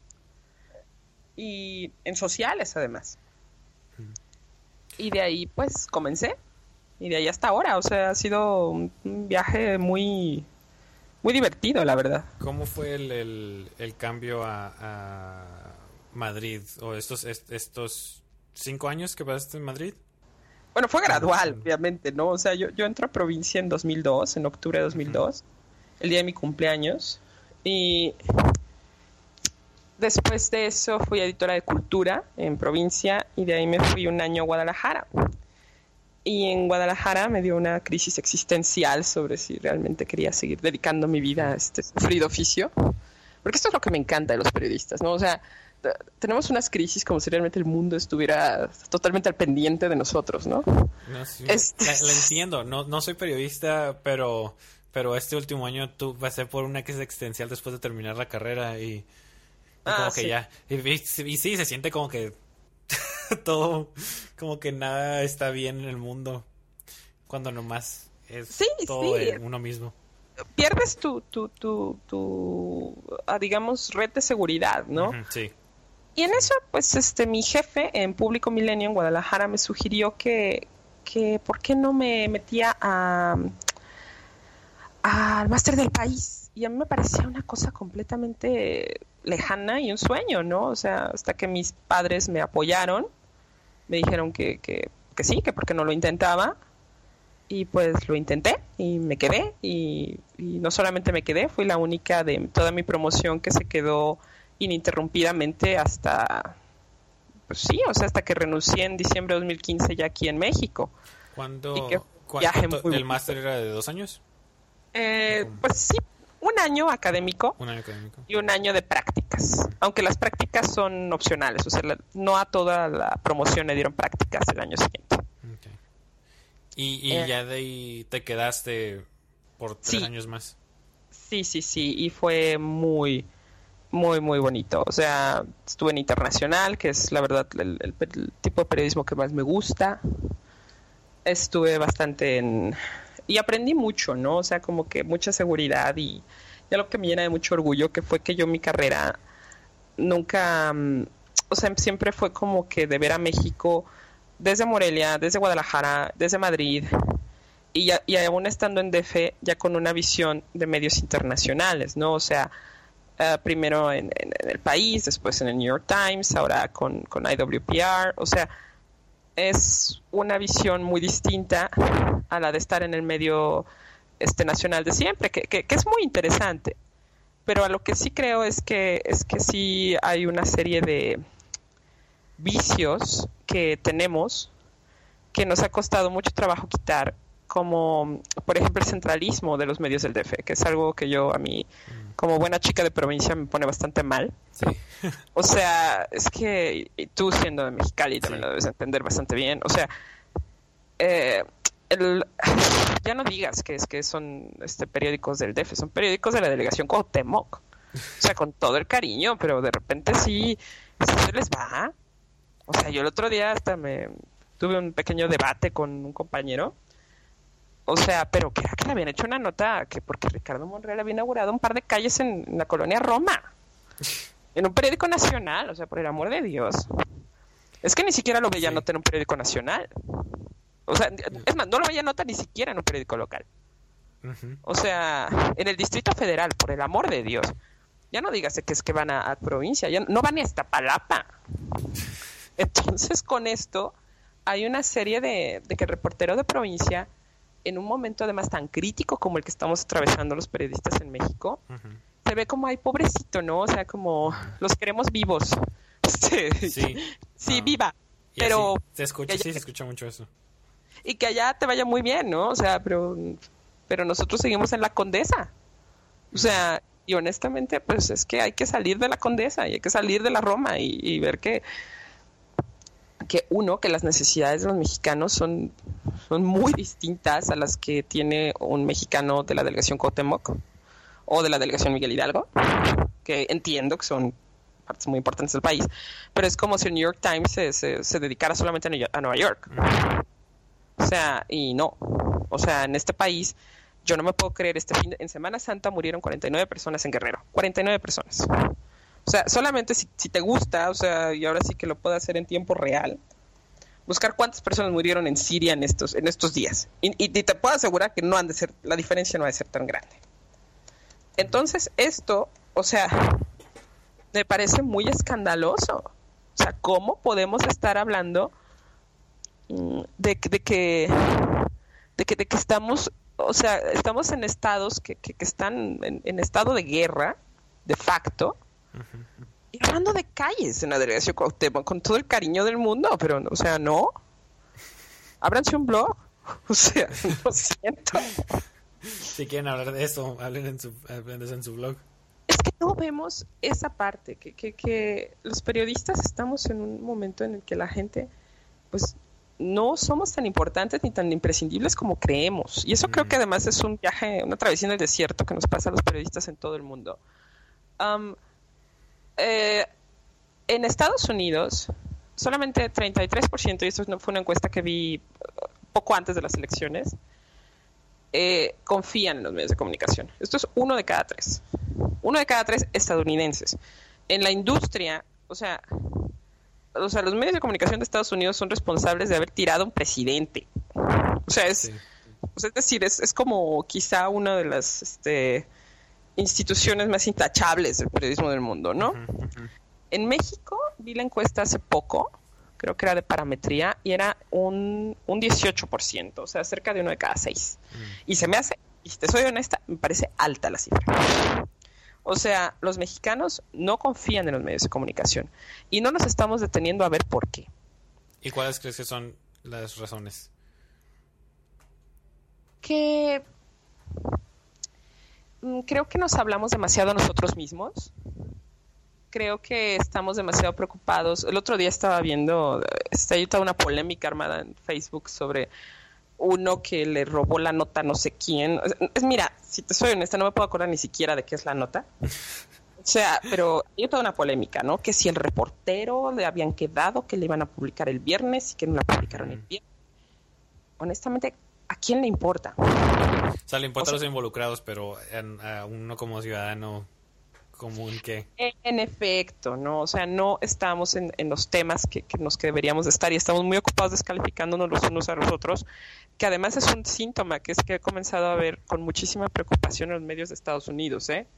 Y en sociales, además. Mm. Y de ahí, pues, comencé. Y de ahí hasta ahora. O sea, ha sido un, un viaje muy muy divertido, la verdad. ¿Cómo fue el, el, el cambio a, a Madrid? ¿O estos estos cinco años que pasaste en Madrid? Bueno, fue gradual, obviamente, ¿no? O sea, yo, yo entré a provincia en dos mil dos, en octubre de dos mil dos, uh-huh. el día de mi cumpleaños. Y... Después de eso fui editora de cultura en provincia y de ahí me fui un año a Guadalajara. Y en Guadalajara me dio una crisis existencial sobre si realmente quería seguir dedicando mi vida a este sufrido oficio. Porque esto es lo que me encanta de los periodistas, ¿no? O sea, t- tenemos unas crisis como si realmente el mundo estuviera totalmente al pendiente de nosotros, ¿no? No, sí, Este- la, la entiendo. No, no soy periodista, pero, pero este último año tú pasé por una crisis existencial después de terminar la carrera y, y Ah, como que sí. ya. Y, y- y sí, se siente como que todo, como que nada está bien en el mundo cuando nomás es Sí, todo sí. en uno mismo. Pierdes tu, tu, tu, tu ah, digamos, red de seguridad, ¿no? Ujú, sí. Y en eso, pues, este, mi jefe en Público Milenio en Guadalajara me sugirió que, que ¿por qué no me metía a al máster del país? Y a mí me parecía una cosa completamente lejana y un sueño, ¿no? O sea, hasta que mis padres me apoyaron, me dijeron que, que, que sí, que por qué no lo intentaba. Y pues lo intenté y me quedé. Y, y no solamente me quedé, fui la única de toda mi promoción que se quedó ininterrumpidamente hasta, pues sí, o sea, hasta que renuncié en diciembre de dos mil quince ya aquí en México. ¿Cuándo, Y que cua- viaje cuánto- muy el bonito. máster era de dos años? Eh, pues sí, un año académico Un año académico. y un año de prácticas, aunque las prácticas son opcionales, o sea, la- no a toda la promoción le dieron prácticas el año siguiente. Ok. Y, y Eh. ya de ahí te quedaste por tres Sí. años más. Sí, sí, sí, y fue muy, muy, muy bonito. O sea, estuve en Internacional, que es la verdad el, el- el tipo de periodismo que más me gusta. Estuve bastante en... Y aprendí mucho, ¿no? O sea, como que mucha seguridad y, y algo que me llena de mucho orgullo, que fue que yo mi carrera nunca... mm, O sea, siempre fue como que de ver a México desde Morelia, desde Guadalajara, desde Madrid, y, ya, y aún estando en D F, ya con una visión de medios internacionales, ¿no? O sea, uh, primero en, en, en El País, después en el New York Times, ahora con, con I W P R, o sea, es una visión muy distinta a la de estar en el medio este nacional de siempre, que, que, que es muy interesante, pero a lo que sí creo es que, es que sí hay una serie de vicios que tenemos que nos ha costado mucho trabajo quitar, como por ejemplo el centralismo de los medios del D F, que es algo que yo a mí como buena chica de provincia me pone bastante mal. Sí. O sea, es que y tú siendo de Mexicali también Sí. lo debes entender bastante bien. O sea, eh, el, ya no digas que es que son este periódicos del D F, son periódicos de la delegación Cuauhtémoc. O sea, con todo el cariño, pero de repente sí, sí se les va. O sea, yo el otro día hasta me tuve un pequeño debate con un compañero. O sea, pero que era que le habían hecho una nota que porque Ricardo Monreal había inaugurado un par de calles en, en la colonia Roma. En un periódico nacional, o sea, por el amor de Dios. Es que ni siquiera lo veía Sí. nota en un periódico nacional. O sea, es más, no lo veía nota ni siquiera en un periódico local. Ujú. O sea, en el Distrito Federal, por el amor de Dios. Ya no digas que es que van a, a provincia, ya no van ni a Iztapalapa. Entonces, con esto, hay una serie de, de que el reportero de provincia, en un momento además tan crítico como el que estamos atravesando los periodistas en México, Ujú. se ve como, ay, pobrecito, ¿no? O sea, como los queremos vivos. Este, Sí. sí, Ah. viva. Y Pero, así se escucha, que sí, ya- se escucha mucho eso. y que allá te vaya muy bien, ¿no? O sea, pero, pero nosotros seguimos en la Condesa. O sea, y honestamente, pues es que hay que salir de la Condesa y hay que salir de la Roma y, y ver que, que uno, que las necesidades de los mexicanos son, son muy distintas a las que tiene un mexicano de la delegación Cuauhtémoc o de la delegación Miguel Hidalgo, que entiendo que son partes muy importantes del país, pero es como si el New York Times se, se, se dedicara solamente a New- a Nueva York. O sea, y no. O sea, en este país, yo no me puedo creer, este fin de, en Semana Santa murieron cuarenta y nueve personas en Guerrero. cuarenta y nueve personas. O sea, solamente si, si te gusta, o sea, y ahora sí que lo puedo hacer en tiempo real, buscar cuántas personas murieron en Siria en estos, en estos días. Y, y te puedo asegurar que no han de ser, la diferencia no ha de ser tan grande. Entonces, esto, o sea, me parece muy escandaloso. O sea, ¿cómo podemos estar hablando mm, de, que- de que de que de que estamos, o sea, estamos en estados que, que, que están en, en estado de guerra, de facto, Ujú. y y hablando de calles en la delegación Cuauhtémoc, con todo el cariño del mundo, pero, o sea, no. Ábranse un blog. O sea, lo siento. Si quieren hablar de eso, hablen en su, hablen de eso en su blog. Es que no vemos esa parte, que, que, que los periodistas estamos en un momento en el que la gente, pues, no somos tan importantes ni tan imprescindibles como creemos. Y eso mm. creo que además es un viaje, una travesía en el desierto que nos pasa a los periodistas en todo el mundo. Um, eh, en Estados Unidos, solamente treinta y tres por ciento, y esto fue una encuesta que vi poco antes de las elecciones, eh, confían en los medios de comunicación. Esto es uno de cada tres. Uno de cada tres estadounidenses. En la industria, o sea, o sea, los medios de comunicación de Estados Unidos son responsables de haber tirado a un presidente. O sea, es, sí. o sea, es decir, es, es como quizá una de las este, instituciones más intachables del periodismo del mundo, ¿no? Uh-huh, uh-huh. En México vi la encuesta hace poco, creo que era de parametría, y era un, un dieciocho por ciento, o sea, cerca de uno de cada seis. Uh-huh. Y se me hace, y si te soy honesta, me parece alta la cifra. O sea, los mexicanos no confían en los medios de comunicación y no nos estamos deteniendo a ver por qué. ¿Y cuáles crees que son las razones? Que creo que nos hablamos demasiado a nosotros mismos. Creo que estamos demasiado preocupados. El otro día estaba viendo, está ahí toda una polémica armada en Facebook sobre uno que le robó la nota a no sé quién. Es, mira, si te soy honesta, no me puedo acordar ni siquiera de qué es la nota. O sea, pero hay toda una polémica, ¿no? Que si el reportero le habían quedado que le iban a publicar el viernes y que no la publicaron el viernes. Honestamente, ¿a quién le importa? O sea, le importa o sea, a los involucrados, pero a uno como ciudadano común que... En efecto, ¿no? O sea, no estamos en, en los temas que, que nos que deberíamos de estar y estamos muy ocupados descalificándonos los unos a los otros, que además es un síntoma que es que he comenzado a ver con muchísima preocupación en los medios de Estados Unidos, ¿eh?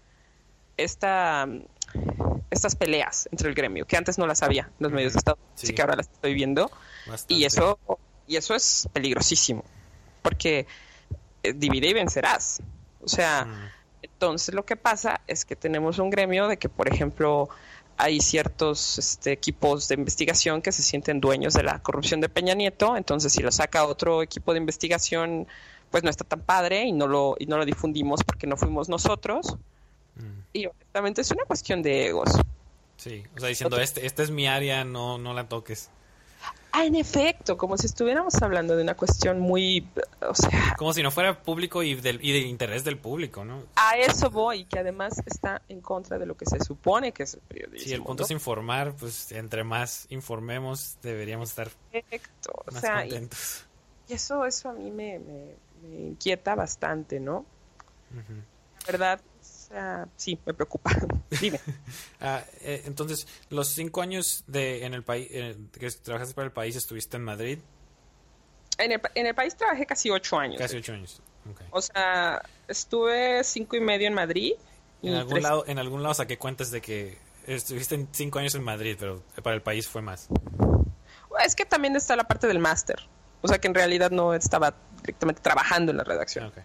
Esta, estas peleas entre el gremio, que antes no las había en los medios de Estados Unidos, sí. Así que ahora las estoy viendo. Bastante. Y eso y eso es peligrosísimo, porque eh, divide y vencerás. O sea... Mm. Entonces lo que pasa es que tenemos un gremio de que, por ejemplo, hay ciertos este, equipos de investigación que se sienten dueños de la corrupción de Peña Nieto, entonces si lo saca otro equipo de investigación, pues no está tan padre y no lo, y no lo difundimos porque no fuimos nosotros. Mm. Y honestamente es una cuestión de egos. Sí, o sea, diciendo, este, esta es mi área, no, no la toques. Ah, en efecto, como si estuviéramos hablando de una cuestión muy, o sea... Como si no fuera público y del, y de interés del público, ¿no? A eso voy, que además está en contra de lo que se supone que es el periodismo. Sí, el punto, ¿no?, es informar, pues entre más informemos deberíamos estar Perfecto. O más sea, contentos. Y, y eso, eso a mí me, me, me inquieta bastante, ¿no? Uh-huh. La verdad... O sea, sí, me preocupa. Dime. ah, eh, entonces, los cinco años de en el país eh, que trabajaste para el país, ¿estuviste en Madrid? En el, en el país trabajé casi ocho años. Casi ocho años. Okay. O sea, estuve cinco y medio en Madrid. En algún tres... lado, en algún lado saqué cuentas de que estuviste en cinco años en Madrid, pero para el país fue más. Es que también está la parte del máster. O sea, que en realidad no estaba directamente trabajando en la redacción. Okay.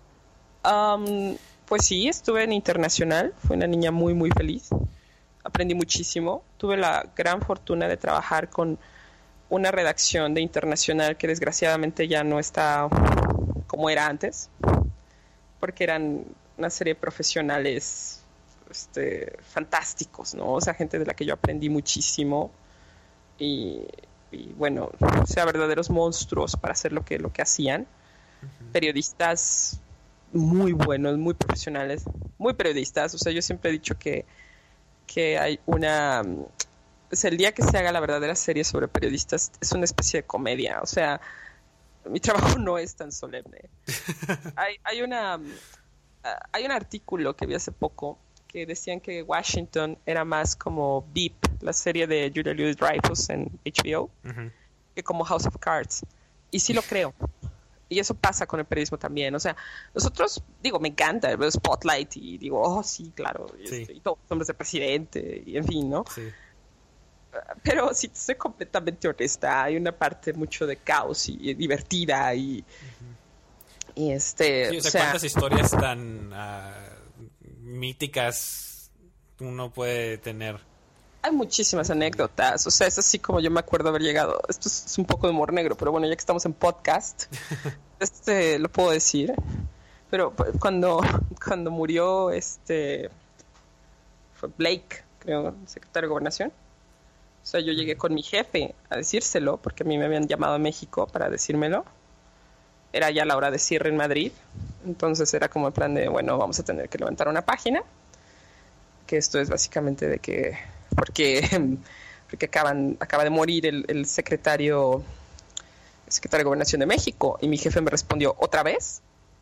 Um, Pues sí, estuve en Internacional, fui una niña muy, muy feliz, aprendí muchísimo, tuve la gran fortuna de trabajar con una redacción de Internacional que desgraciadamente ya no está como era antes, porque eran una serie de profesionales este, fantásticos, ¿no? O sea, gente de la que yo aprendí muchísimo y, y bueno, o sea, verdaderos monstruos para hacer lo que, lo que hacían, uh-huh. Periodistas muy buenos, muy profesionales, muy periodistas. O sea, yo siempre he dicho que, que hay una... O sea, el día que se haga la verdadera serie sobre periodistas es una especie de comedia. O sea, mi trabajo no es tan solemne. hay, hay una... Hay un artículo que vi hace poco que decían que Washington era más como Veep, la serie de Julia Louis-Dreyfus en H B O, uh-huh. que como House of Cards. Y sí lo creo. Y eso pasa con el periodismo también. O sea, nosotros, digo, me encanta el Spotlight y digo, oh, sí, claro. Y, sí. Este, y todos los hombres de presidente, y en fin, ¿no? Sí. Pero si soy completamente honesta, hay una parte mucho de caos y, y divertida y... Uh-huh. Y este... Sí, o sea, o sea, ¿cuántas historias tan uh, míticas uno puede tener? Hay muchísimas anécdotas, o sea, es así como yo me acuerdo haber llegado. Esto es, es un poco de humor negro, pero bueno, ya que estamos en podcast, este lo puedo decir. Pero cuando, cuando murió este fue Blake, creo, secretario de Gobernación. O sea, yo llegué con mi jefe a decírselo, porque a mí me habían llamado a México para decírmelo. Era ya la hora de cierre en Madrid. Entonces era como el plan de, bueno, vamos a tener que levantar una página. Que esto es básicamente de que, porque, porque acaban, acaba de morir el, el secretario, el secretario de Gobernación de México. Y mi jefe me respondió, ¿otra vez?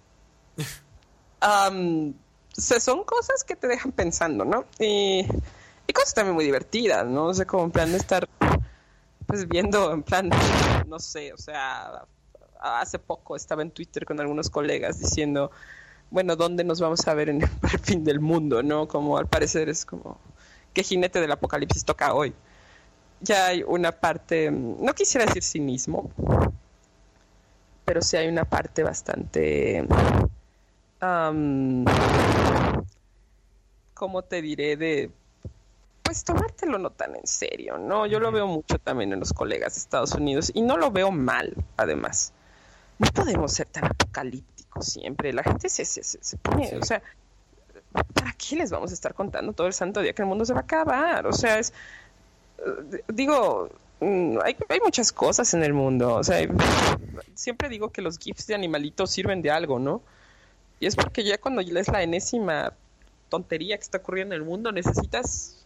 um, o sea, son cosas que te dejan pensando, ¿no? Y, y cosas también muy divertidas, ¿no? O sea, como en plan de estar, pues viendo, en plan, no sé, o sea, hace poco estaba en Twitter con algunos colegas diciendo, bueno, ¿dónde nos vamos a ver en el fin del mundo, no? Como al parecer es como, ¿qué jinete del apocalipsis toca hoy? Ya hay una parte, no quisiera decir cinismo, pero sí hay una parte bastante, um, ¿cómo te diré? De, pues tomártelo no tan en serio, ¿no? Yo lo veo mucho también en los colegas de Estados Unidos y no lo veo mal, además. No podemos ser tan apocalípticos siempre. La gente se, se, se pone, sí. O sea, ¿para qué les vamos a estar contando todo el santo día que el mundo se va a acabar? O sea, es, digo, hay, hay muchas cosas en el mundo. O sea, hay, siempre digo que los GIFs de animalitos sirven de algo, ¿no? Y es porque ya cuando lees la enésima tontería que está ocurriendo en el mundo, necesitas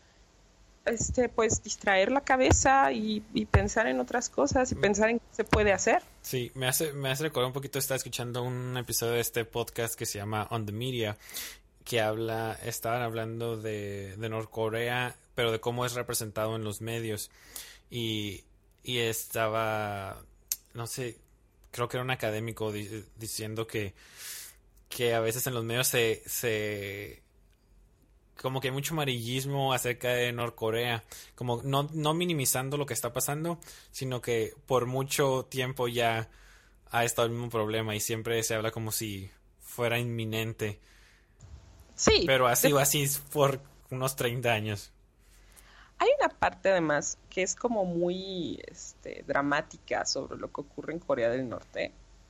este pues distraer la cabeza y, y pensar en otras cosas y pensar en qué se puede hacer. Sí, me hace me hace recordar un poquito, estaba escuchando un episodio de este podcast que se llama On the Media, que habla, estaban hablando de, de Norcorea, pero de cómo es representado en los medios. Y, y estaba, no sé, creo que era un académico di, diciendo que, que a veces en los medios se... se como que hay mucho amarillismo acerca de Norcorea, como no, no minimizando lo que está pasando, sino que por mucho tiempo ya ha estado el mismo problema y siempre se habla como si fuera inminente. Sí. Pero así o así por unos treinta años. Hay una parte además que es como muy este, dramática sobre lo que ocurre en Corea del Norte,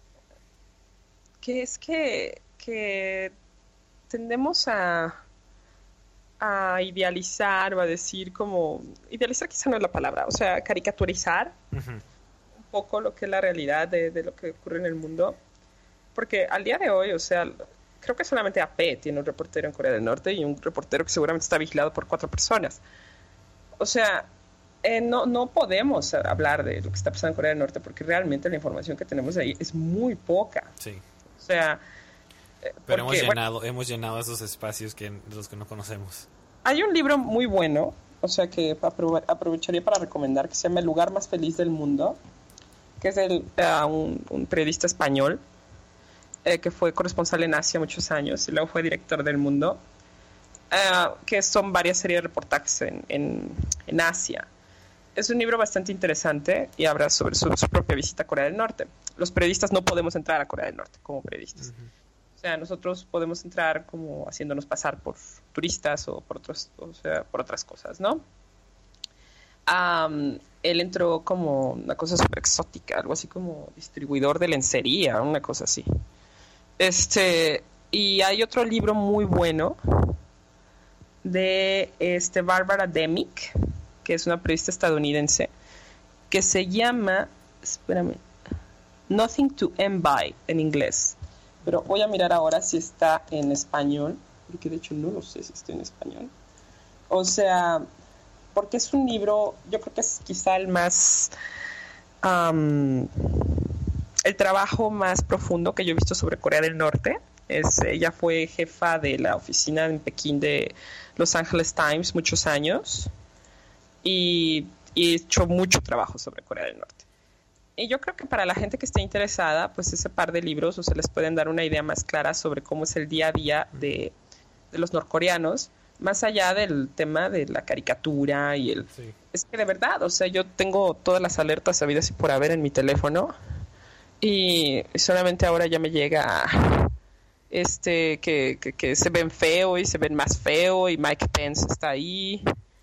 que es que, que tendemos a a idealizar o a decir como, idealizar quizá no es la palabra, o sea, caricaturizar uh-huh. un poco lo que es la realidad de, de lo que ocurre en el mundo, porque al día de hoy, o sea, creo que solamente A P tiene un reportero en Corea del Norte y un reportero que seguramente está vigilado por cuatro personas. O sea, eh, no, no podemos hablar de lo que está pasando en Corea del Norte porque realmente la información que tenemos ahí es muy poca. Sí. O sea, pero porque, hemos llenado bueno, hemos llenado esos espacios que los que no conocemos. Hay un libro muy bueno, o sea que aprove- aprovecharía para recomendar, que se llama El lugar más feliz del mundo, que es de uh, un, un periodista español eh, que fue corresponsal en Asia muchos años y luego fue director del Mundo, uh, que son varias series de reportajes en, en, en Asia. Es un libro bastante interesante y habla sobre su, su propia visita a Corea del Norte. Los periodistas no podemos entrar a Corea del Norte como periodistas. Uh-huh. O sea, nosotros podemos entrar como haciéndonos pasar por turistas o por otros, o sea, por otras cosas, ¿no? Um, él entró como una cosa súper exótica, algo así como distribuidor de lencería, una cosa así. Este, y hay otro libro muy bueno de este Barbara Demick, que es una periodista estadounidense, que se llama, espérame, Nothing to Envy en inglés. Pero voy a mirar ahora si está en español, porque de hecho no lo sé si está en español. O sea, porque es un libro, yo creo que es quizá el más, um, el trabajo más profundo que yo he visto sobre Corea del Norte. Es, ella fue jefa de la oficina en Pekín de Los Angeles Times muchos años y, y he hecho mucho trabajo sobre Corea del Norte. Y yo creo que para la gente que esté interesada, pues ese par de libros o se les pueden dar una idea más clara sobre cómo es el día a día de, de los norcoreanos, más allá del tema de la caricatura y el... Sí. Es que de verdad, o sea, yo tengo todas las alertas habidas y por haber en mi teléfono y solamente ahora ya me llega este que, que, que se ven feo y se ven más feo y Mike Pence está ahí.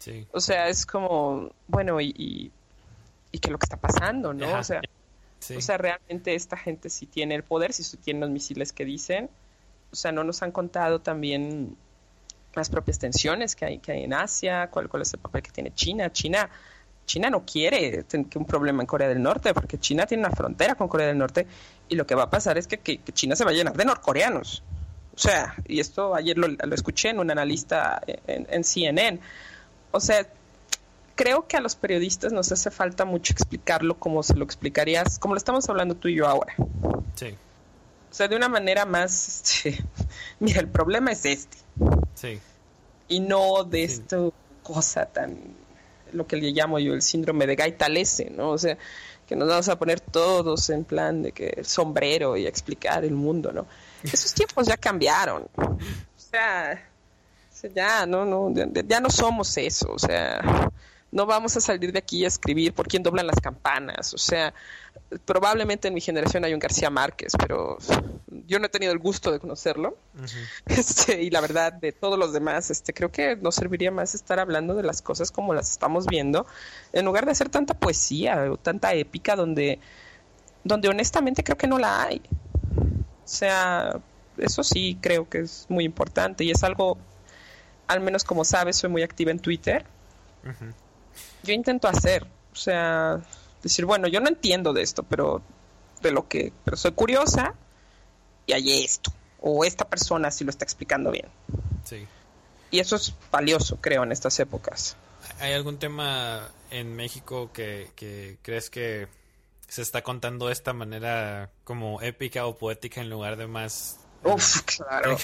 Sí. O sea, es como, bueno, y, y, y qué es lo que está pasando, ¿no? Ajá. O sea, Sí. o sea, realmente esta gente sí tiene el poder, sí tiene los misiles que dicen. O sea, no nos han contado también las propias tensiones que hay, que hay en Asia, cuál, cuál es el papel que tiene China. China, China no quiere tener un problema en Corea del Norte, porque China tiene una frontera con Corea del Norte, y lo que va a pasar es que, que, que China se va a llenar de norcoreanos. O sea, y esto ayer lo, lo escuché en un analista en, en C N N. O sea, creo que a los periodistas nos hace falta mucho explicarlo como se lo explicarías, como lo estamos hablando tú y yo ahora. Sí. O sea, de una manera más, este, mira, el problema es este. Sí. Y no de Sí. esta cosa tan, lo que le llamo yo el síndrome de Gaitalese, ¿no? O sea, que nos vamos a poner todos en plan de que el sombrero y a explicar el mundo, ¿no? Esos tiempos ya cambiaron. O sea, o sea, ya no, no, ya, ya no somos eso, o sea, no vamos a salir de aquí a escribir por quién doblan las campanas. O sea, probablemente en mi generación hay un García Márquez, pero yo no he tenido el gusto de conocerlo. Ujú. Este, y la verdad, de todos los demás, este, creo que nos serviría más estar hablando de las cosas como las estamos viendo, en lugar de hacer tanta poesía o tanta épica donde, donde honestamente creo que no la hay. O sea, eso sí creo que es muy importante y es algo, al menos como sabes, soy muy activa en Twitter. Ujú. Yo intento hacer, o sea, decir, bueno, yo no entiendo de esto, pero de lo que, pero soy curiosa y hay esto, o esta persona sí lo está explicando bien. Sí. Y eso es valioso, creo, en estas épocas. ¿Hay algún tema en México que, que crees que se está contando de esta manera como épica o poética en lugar de más... Uf, claro.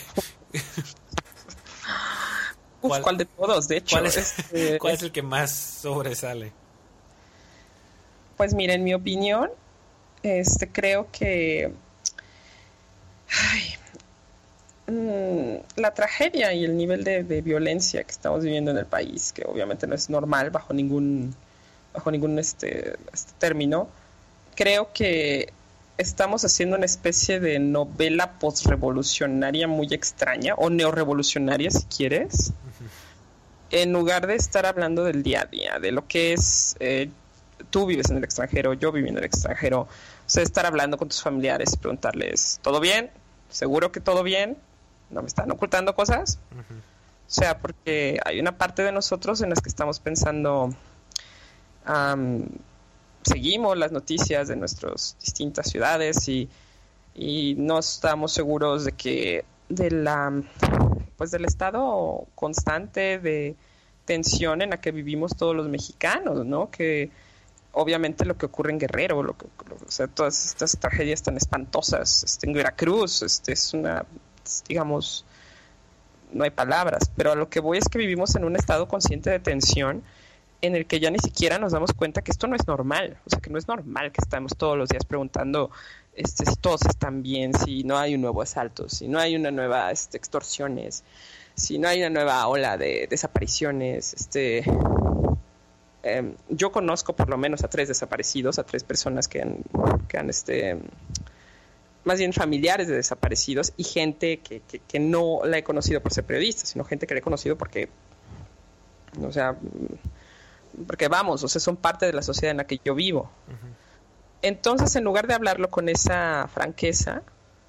Uf, ¿Cuál- ¿cuál de todos? De hecho, ¿Cuál es, este, cuál es el que más sobresale? pues mira, en mi opinión, este, creo que ay, mm, la tragedia y el nivel de, de violencia que estamos viviendo en el país, que obviamente no es normal bajo ningún, bajo ningún este, este término, creo que estamos haciendo una especie de novela postrevolucionaria muy extraña, o neorevolucionaria si quieres, en lugar de estar hablando del día a día, de lo que es, eh, tú vives en el extranjero, yo vivo en el extranjero, o sea, estar hablando con tus familiares y preguntarles, ¿todo bien? ¿Seguro que todo bien? ¿No me están ocultando cosas? Ujú. O sea, porque hay una parte de nosotros en las que estamos pensando, um, seguimos las noticias de nuestras distintas ciudades y, y no estamos seguros de que de la pues del estado constante de tensión en la que vivimos todos los mexicanos, ¿no? Que obviamente lo que ocurre en Guerrero, lo que, lo, o sea, todas estas tragedias tan espantosas, este, en Veracruz, este, es una, digamos, no hay palabras, pero a lo que voy es que vivimos en un estado consciente de tensión en el que ya ni siquiera nos damos cuenta que esto no es normal, o sea, que no es normal que estamos todos los días preguntando este, si todos están bien, si no hay un nuevo asalto, si no hay una nueva este, extorsiones, si no hay una nueva ola de desapariciones. Este, eh, yo conozco por lo menos a tres desaparecidos, a tres personas que han, que han este, más bien familiares de desaparecidos y gente que, que, que no la he conocido por ser periodista, sino gente que la he conocido porque, o sea, porque vamos, o sea, son parte de la sociedad en la que yo vivo. Uh-huh. Entonces, en lugar de hablarlo con esa franqueza,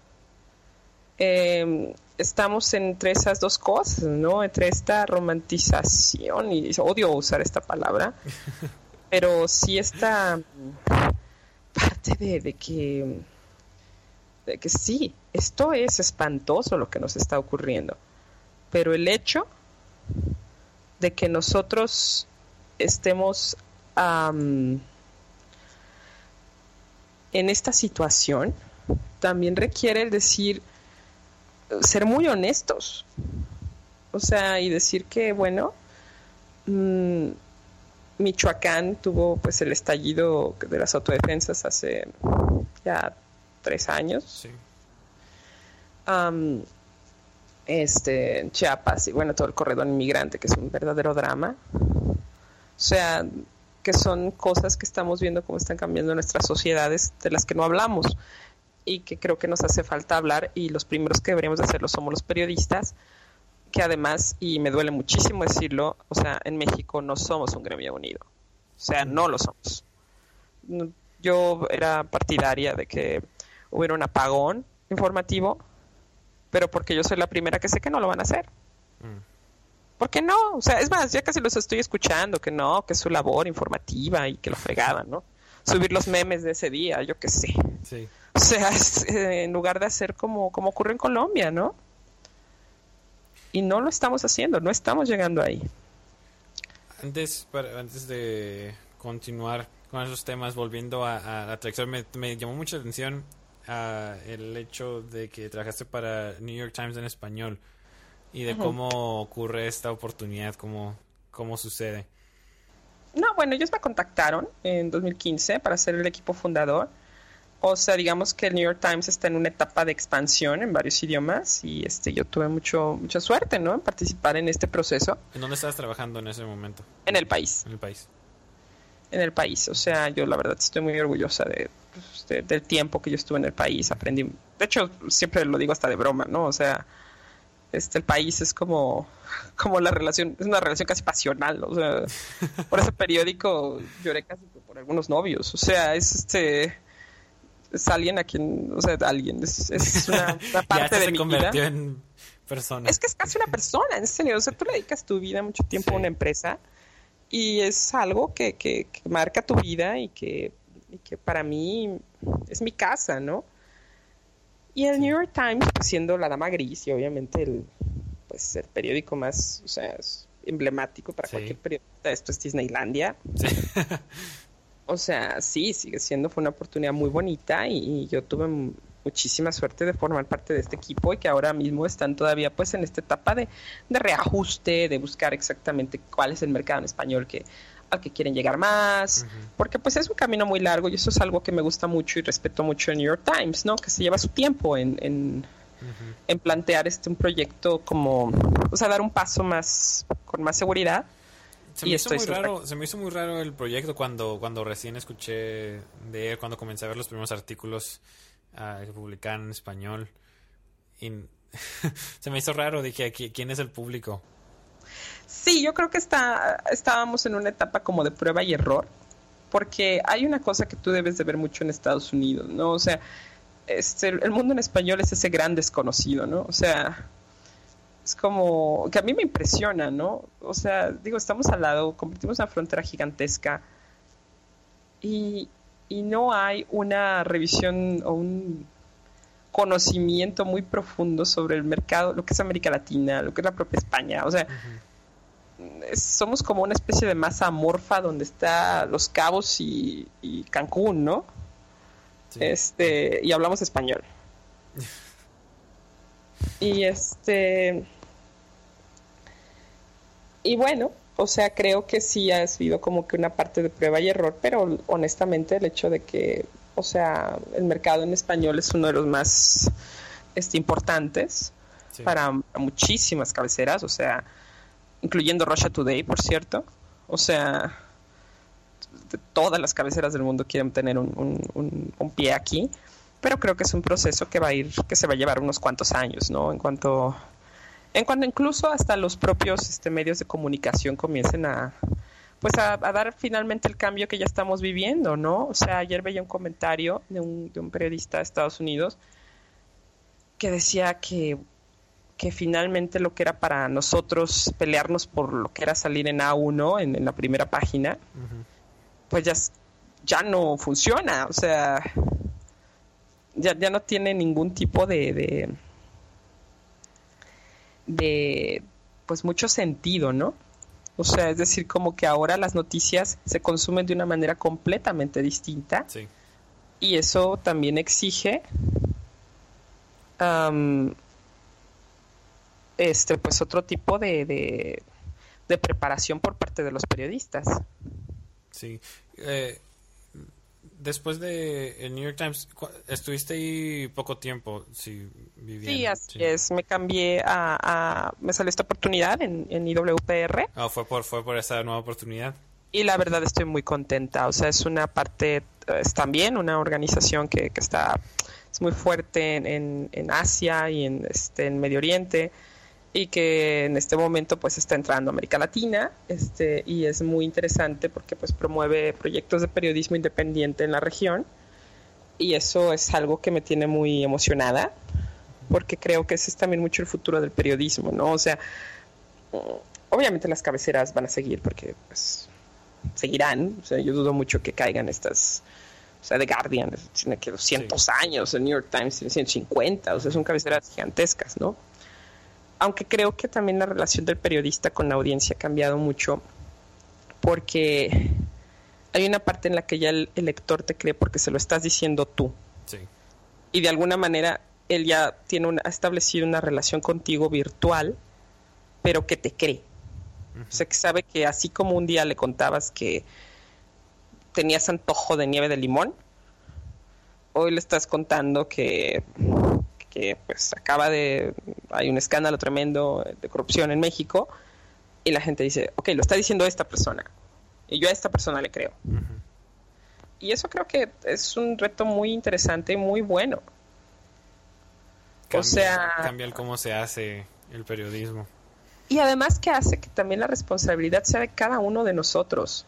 eh, estamos entre esas dos cosas, ¿no? Entre esta romantización, y odio usar esta palabra, pero sí esta parte de, de que de que sí, esto es espantoso lo que nos está ocurriendo, pero el hecho de que nosotros estemos um, en esta situación también requiere el decir, ser muy honestos, o sea, y decir que bueno, mmm, Michoacán tuvo pues el estallido de las autodefensas hace ya tres años, sí. um, este, en Chiapas y bueno, todo el corredor inmigrante, que es un verdadero drama. O sea, que son cosas que estamos viendo cómo están cambiando nuestras sociedades, de las que no hablamos y que creo que nos hace falta hablar, y los primeros que deberíamos de hacerlo somos los periodistas, que además, y me duele muchísimo decirlo, o sea, en México no somos un gremio unido. O sea, no lo somos. Yo era partidaria de que hubiera un apagón informativo, pero porque yo soy la primera que sé que no lo van a hacer. Mm. ¿Por qué no? O sea, es más, ya casi los estoy escuchando, que no, que es su labor informativa y que lo fregaban, ¿no? Subir los memes de ese día, yo qué sé. Sí. O sea, es, eh, en lugar de hacer como, como ocurre en Colombia, ¿no? Y no lo estamos haciendo, no estamos llegando ahí. Antes, para, antes de continuar con esos temas, volviendo a, a la trayectoria, me, me llamó mucha atención uh, el hecho de que trabajaste para New York Times en español y de uh-huh. cómo ocurre esta oportunidad, cómo, cómo sucede. No, bueno, ellos me contactaron en dos mil quince para ser el equipo fundador. O sea, digamos que el New York Times está en una etapa de expansión en varios idiomas y este yo tuve mucho mucha suerte, ¿no? En participar en este proceso. ¿En dónde estabas trabajando en ese momento? En el país. En el país. En el país. O sea, yo la verdad estoy muy orgullosa de, de, del tiempo que yo estuve en el país. Aprendí, de hecho, siempre lo digo hasta de broma, ¿no? O sea, este el país es como, como la relación, es una relación casi pasional, ¿no? O sea, por ese periódico lloré casi por algunos novios. O sea, es este... es alguien a quien, o sea, alguien, es, es una, una parte de se mi convirtió vida. En persona. Es que es casi una persona, en serio, o sea, tú le dedicas tu vida mucho tiempo sí. a una empresa y es algo que, que, que marca tu vida y que, y que para mí es mi casa, ¿no? Y el sí. New York Times, pues, siendo la dama gris y obviamente el, pues, el periódico más, o sea, es emblemático para sí. cualquier periodista, esto es Disneylandia. Sí. O sea, sí, sigue siendo, fue una oportunidad muy bonita y, y yo tuve m- muchísima suerte de formar parte de este equipo y que ahora mismo están todavía pues en esta etapa de, de reajuste, de buscar exactamente cuál es el mercado en español que, al que quieren llegar más, uh-huh. porque pues es un camino muy largo y eso es algo que me gusta mucho y respeto mucho en New York Times, ¿no? Que se lleva su tiempo en, en, uh-huh. en plantear este un proyecto como, o sea, dar un paso más, con más seguridad. Se me, hizo muy raro, se me hizo muy raro el proyecto cuando, cuando recién escuché de él, cuando comencé a ver los primeros artículos uh, que publicaban en español. Y se me hizo raro, dije, ¿quién es el público? Sí, yo creo que está, estábamos en una etapa como de prueba y error, porque hay una cosa que tú debes de ver mucho en Estados Unidos, ¿no? O sea, este, el mundo en español es ese gran desconocido, ¿no? O sea... es como que a mí me impresiona, ¿no? O sea, digo, estamos al lado, compartimos una frontera gigantesca y, y no hay una revisión o un conocimiento muy profundo sobre el mercado, lo que es América Latina, lo que es la propia España. O sea, uh-huh. es, somos como una especie de masa amorfa donde está Los Cabos y, y Cancún, ¿no? Sí. Este, y hablamos español. Y este y bueno, o sea, creo que sí ha sido como que una parte de prueba y error, pero honestamente el hecho de que, o sea, el mercado en español es uno de los más este, importantes sí. para muchísimas cabeceras, o sea, incluyendo Russia Today, por cierto, o sea, todas las cabeceras del mundo quieren tener un, un, un, un pie aquí. Pero creo que es un proceso que va a ir, que se va a llevar unos cuantos años, ¿no? En cuanto, en cuanto incluso hasta los propios este, medios de comunicación comiencen a, pues a, a dar finalmente el cambio que ya estamos viviendo, ¿no? O sea, ayer veía un comentario de un, de un periodista de Estados Unidos que decía que, que finalmente lo que era para nosotros pelearnos por lo que era salir en A uno, en, en la primera página, uh-huh. pues ya, ya no funciona, o sea... Ya, ya no tiene ningún tipo de, de de pues mucho sentido, ¿no? O sea, es decir, como que ahora las noticias se consumen de una manera completamente distinta sí. y eso también exige um, este pues otro tipo de, de de preparación por parte de los periodistas. Sí. Eh... Después de el New York Times, estuviste ahí poco tiempo, sí, viviendo. Sí, así sí. es. Me cambié a, a... Me salió esta oportunidad en, en I W P R. Ah, oh, fue por fue por esa nueva oportunidad. Y la verdad estoy muy contenta. O sea, es una parte, es también una organización que, que está... Es muy fuerte en, en, en Asia y en, este, en Medio Oriente. y que en este momento pues está entrando a América Latina, este, y es muy interesante porque pues promueve proyectos de periodismo independiente en la región, y eso es algo que me tiene muy emocionada, porque creo que ese es también mucho el futuro del periodismo, ¿no? O sea, obviamente las cabeceras van a seguir porque pues seguirán, o sea, yo dudo mucho que caigan estas, o sea, The Guardian tiene que doscientos sí. años, el New York Times tiene ciento cincuenta, o sea, son cabeceras gigantescas, ¿no? Aunque creo que también la relación del periodista con la audiencia ha cambiado mucho, porque hay una parte en la que ya el, el lector te cree porque se lo estás diciendo tú. Sí. Y de alguna manera él ya tiene una, ha establecido una relación contigo virtual, pero que te cree. Uh-huh. O sea, que sabe que así como un día le contabas que tenías antojo de nieve de limón, hoy le estás contando que, que pues acaba de... hay un escándalo tremendo de corrupción en México, y la gente dice, ok, lo está diciendo esta persona, y yo a esta persona le creo. Uh-huh. Y eso creo que es un reto muy interesante y muy bueno. Cambia, o sea... Cambia el cómo se hace el periodismo. Y además que hace que también la responsabilidad sea de cada uno de nosotros.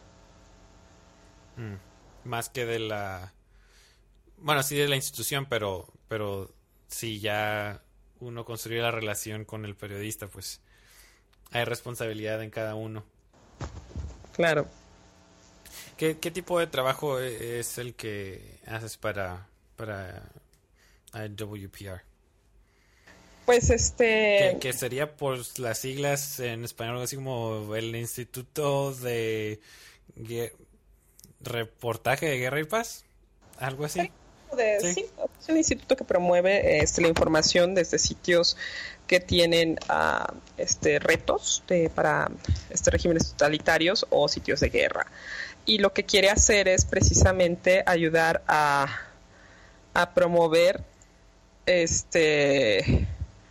Mm, más que de la... Bueno, sí de la institución, pero, pero si ya uno construye la relación con el periodista, pues hay responsabilidad en cada uno. Claro. ¿Qué, qué tipo de trabajo es el que haces para, para I W P R? Pues este... Que, que sería por las siglas en español, así como el Instituto de Gue- Reportaje de Guerra y Paz, algo así. De, sí. sí, es un instituto que promueve este, la información desde sitios que tienen uh, este, retos de, para este, regímenes totalitarios o sitios de guerra. Y lo que quiere hacer es precisamente ayudar a, a promover este...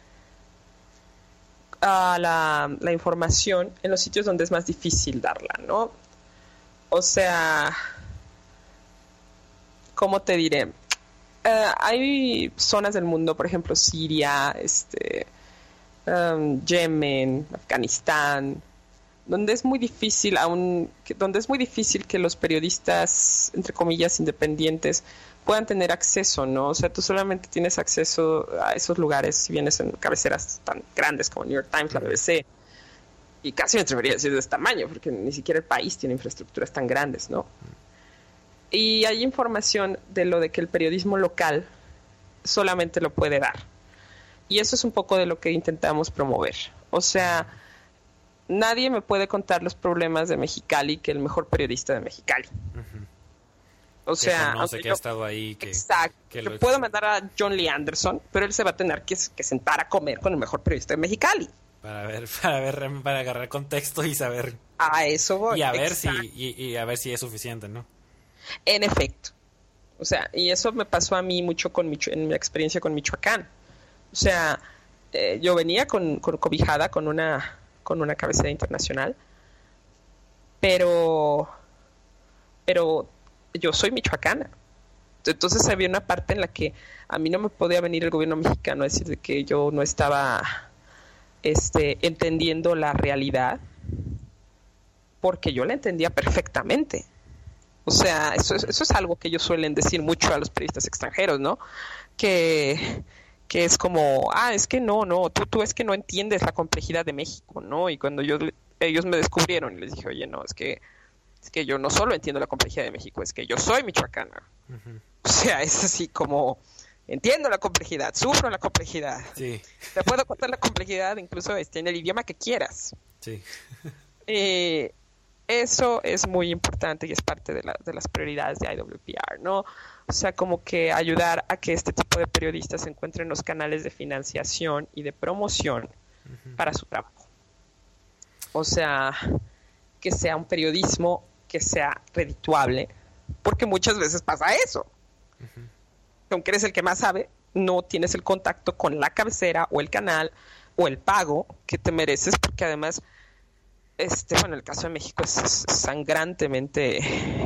a la, la información en los sitios donde es más difícil darla, ¿no? O sea, ¿cómo te diré? Uh, hay zonas del mundo, por ejemplo, Siria, este, um, Yemen, Afganistán, donde es muy difícil aún, donde es muy difícil que los periodistas, entre comillas, independientes, puedan tener acceso, ¿no? O sea, tú solamente tienes acceso a esos lugares si vienes en cabeceras tan grandes como New York Times, la B B C, y casi me atrevería a decir de este tamaño, porque ni siquiera el país tiene infraestructuras tan grandes, ¿no? Y hay información de lo de que el periodismo local solamente lo puede dar. Y eso es un poco de lo que intentamos promover. O sea, nadie me puede contar los problemas de Mexicali que el mejor periodista de Mexicali. Uh-huh. O sea, que conoce, que yo, ha estado ahí, que, exacto. Que yo lo... puedo mandar a John Lee Anderson, pero él se va a tener que, que sentar a comer con el mejor periodista de Mexicali. Para ver, para ver, para agarrar contexto y saber. A eso voy. Y a ver si, y, y a ver si es suficiente, ¿no? En efecto. O sea, y eso me pasó a mí mucho con Micho- en mi experiencia con Michoacán. O sea, eh, yo venía con, con cobijada con una, con una cabecera internacional, pero, pero yo soy michoacana. Entonces había una parte en la que a mí no me podía venir el gobierno mexicano a decir de que yo no estaba este, entendiendo la realidad, porque yo la entendía perfectamente. O sea, eso es, eso es algo que ellos suelen decir mucho a los periodistas extranjeros, ¿no? Que, que es como, ah, es que no, no, tú, tú es que no entiendes la complejidad de México, ¿no? Y cuando yo, ellos me descubrieron y les dije, oye, no, es que, es que yo no solo entiendo la complejidad de México, es que yo soy michoacana. Uh-huh. O sea, es así como, entiendo la complejidad, sufro la complejidad. Sí. Te puedo contar la complejidad incluso este, en el idioma que quieras. Sí. Eh, eso es muy importante y es parte de, la, de las prioridades de I W P R, ¿no? O sea, como que ayudar a que este tipo de periodistas encuentren los canales de financiación y de promoción uh-huh. para su trabajo. O sea, que sea un periodismo que sea redituable, porque muchas veces pasa eso. Uh-huh. Aunque eres el que más sabe, no tienes el contacto con la cabecera o el canal o el pago que te mereces, porque además, este, bueno, el caso de México es, es sangrantemente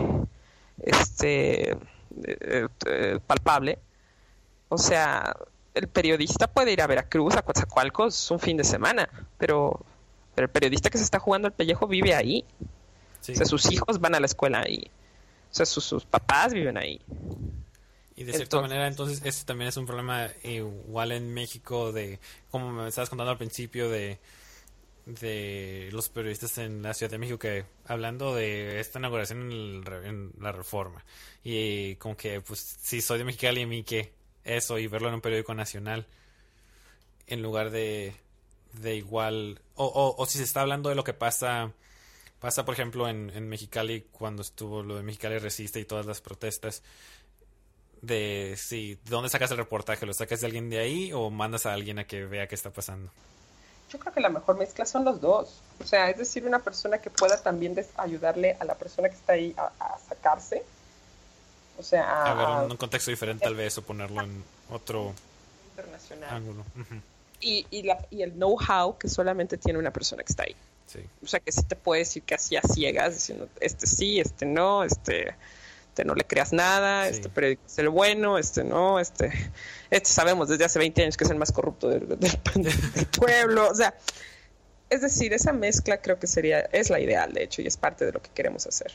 este, eh, eh, palpable. O sea, el periodista puede ir a Veracruz, a Coatzacoalcos un fin de semana, pero, pero el periodista que se está jugando el pellejo vive ahí. Sí. O sea, sus hijos van a la escuela ahí. O sea, sus, sus papás viven ahí. Y de cierta entonces, manera, entonces, ese también es un problema igual en México de, como me estabas contando al principio, de de los periodistas en la Ciudad de México, que hablando de esta inauguración en, el, en la Reforma, y como que, pues, si soy de Mexicali, a mí que eso, y verlo en un periódico nacional, en lugar de, de igual, o, o, o si se está hablando de lo que pasa, pasa por ejemplo, en, en Mexicali, cuando estuvo lo de Mexicali Resiste y todas las protestas, de si, ¿de dónde sacas el reportaje? ¿Lo sacas de alguien de ahí o mandas a alguien a que vea qué está pasando? Yo creo que la mejor mezcla son los dos. O sea, es decir, una persona que pueda también des- ayudarle a la persona que está ahí a, a sacarse. O sea, a, a ver, en un contexto diferente tal vez, o ponerlo en otro internacional ángulo. Uh-huh. Y, y, la, y el know-how que solamente tiene una persona que está ahí. Sí. O sea, que sí te puede decir que así a ciegas, diciendo, este sí, este no, este... Este, no le creas nada, sí. Este periódico es el bueno, este no, este, este sabemos desde hace veinte años que es el más corrupto del, del, del pueblo, o sea, es decir, esa mezcla creo que sería, es la ideal de hecho y es parte de lo que queremos hacer.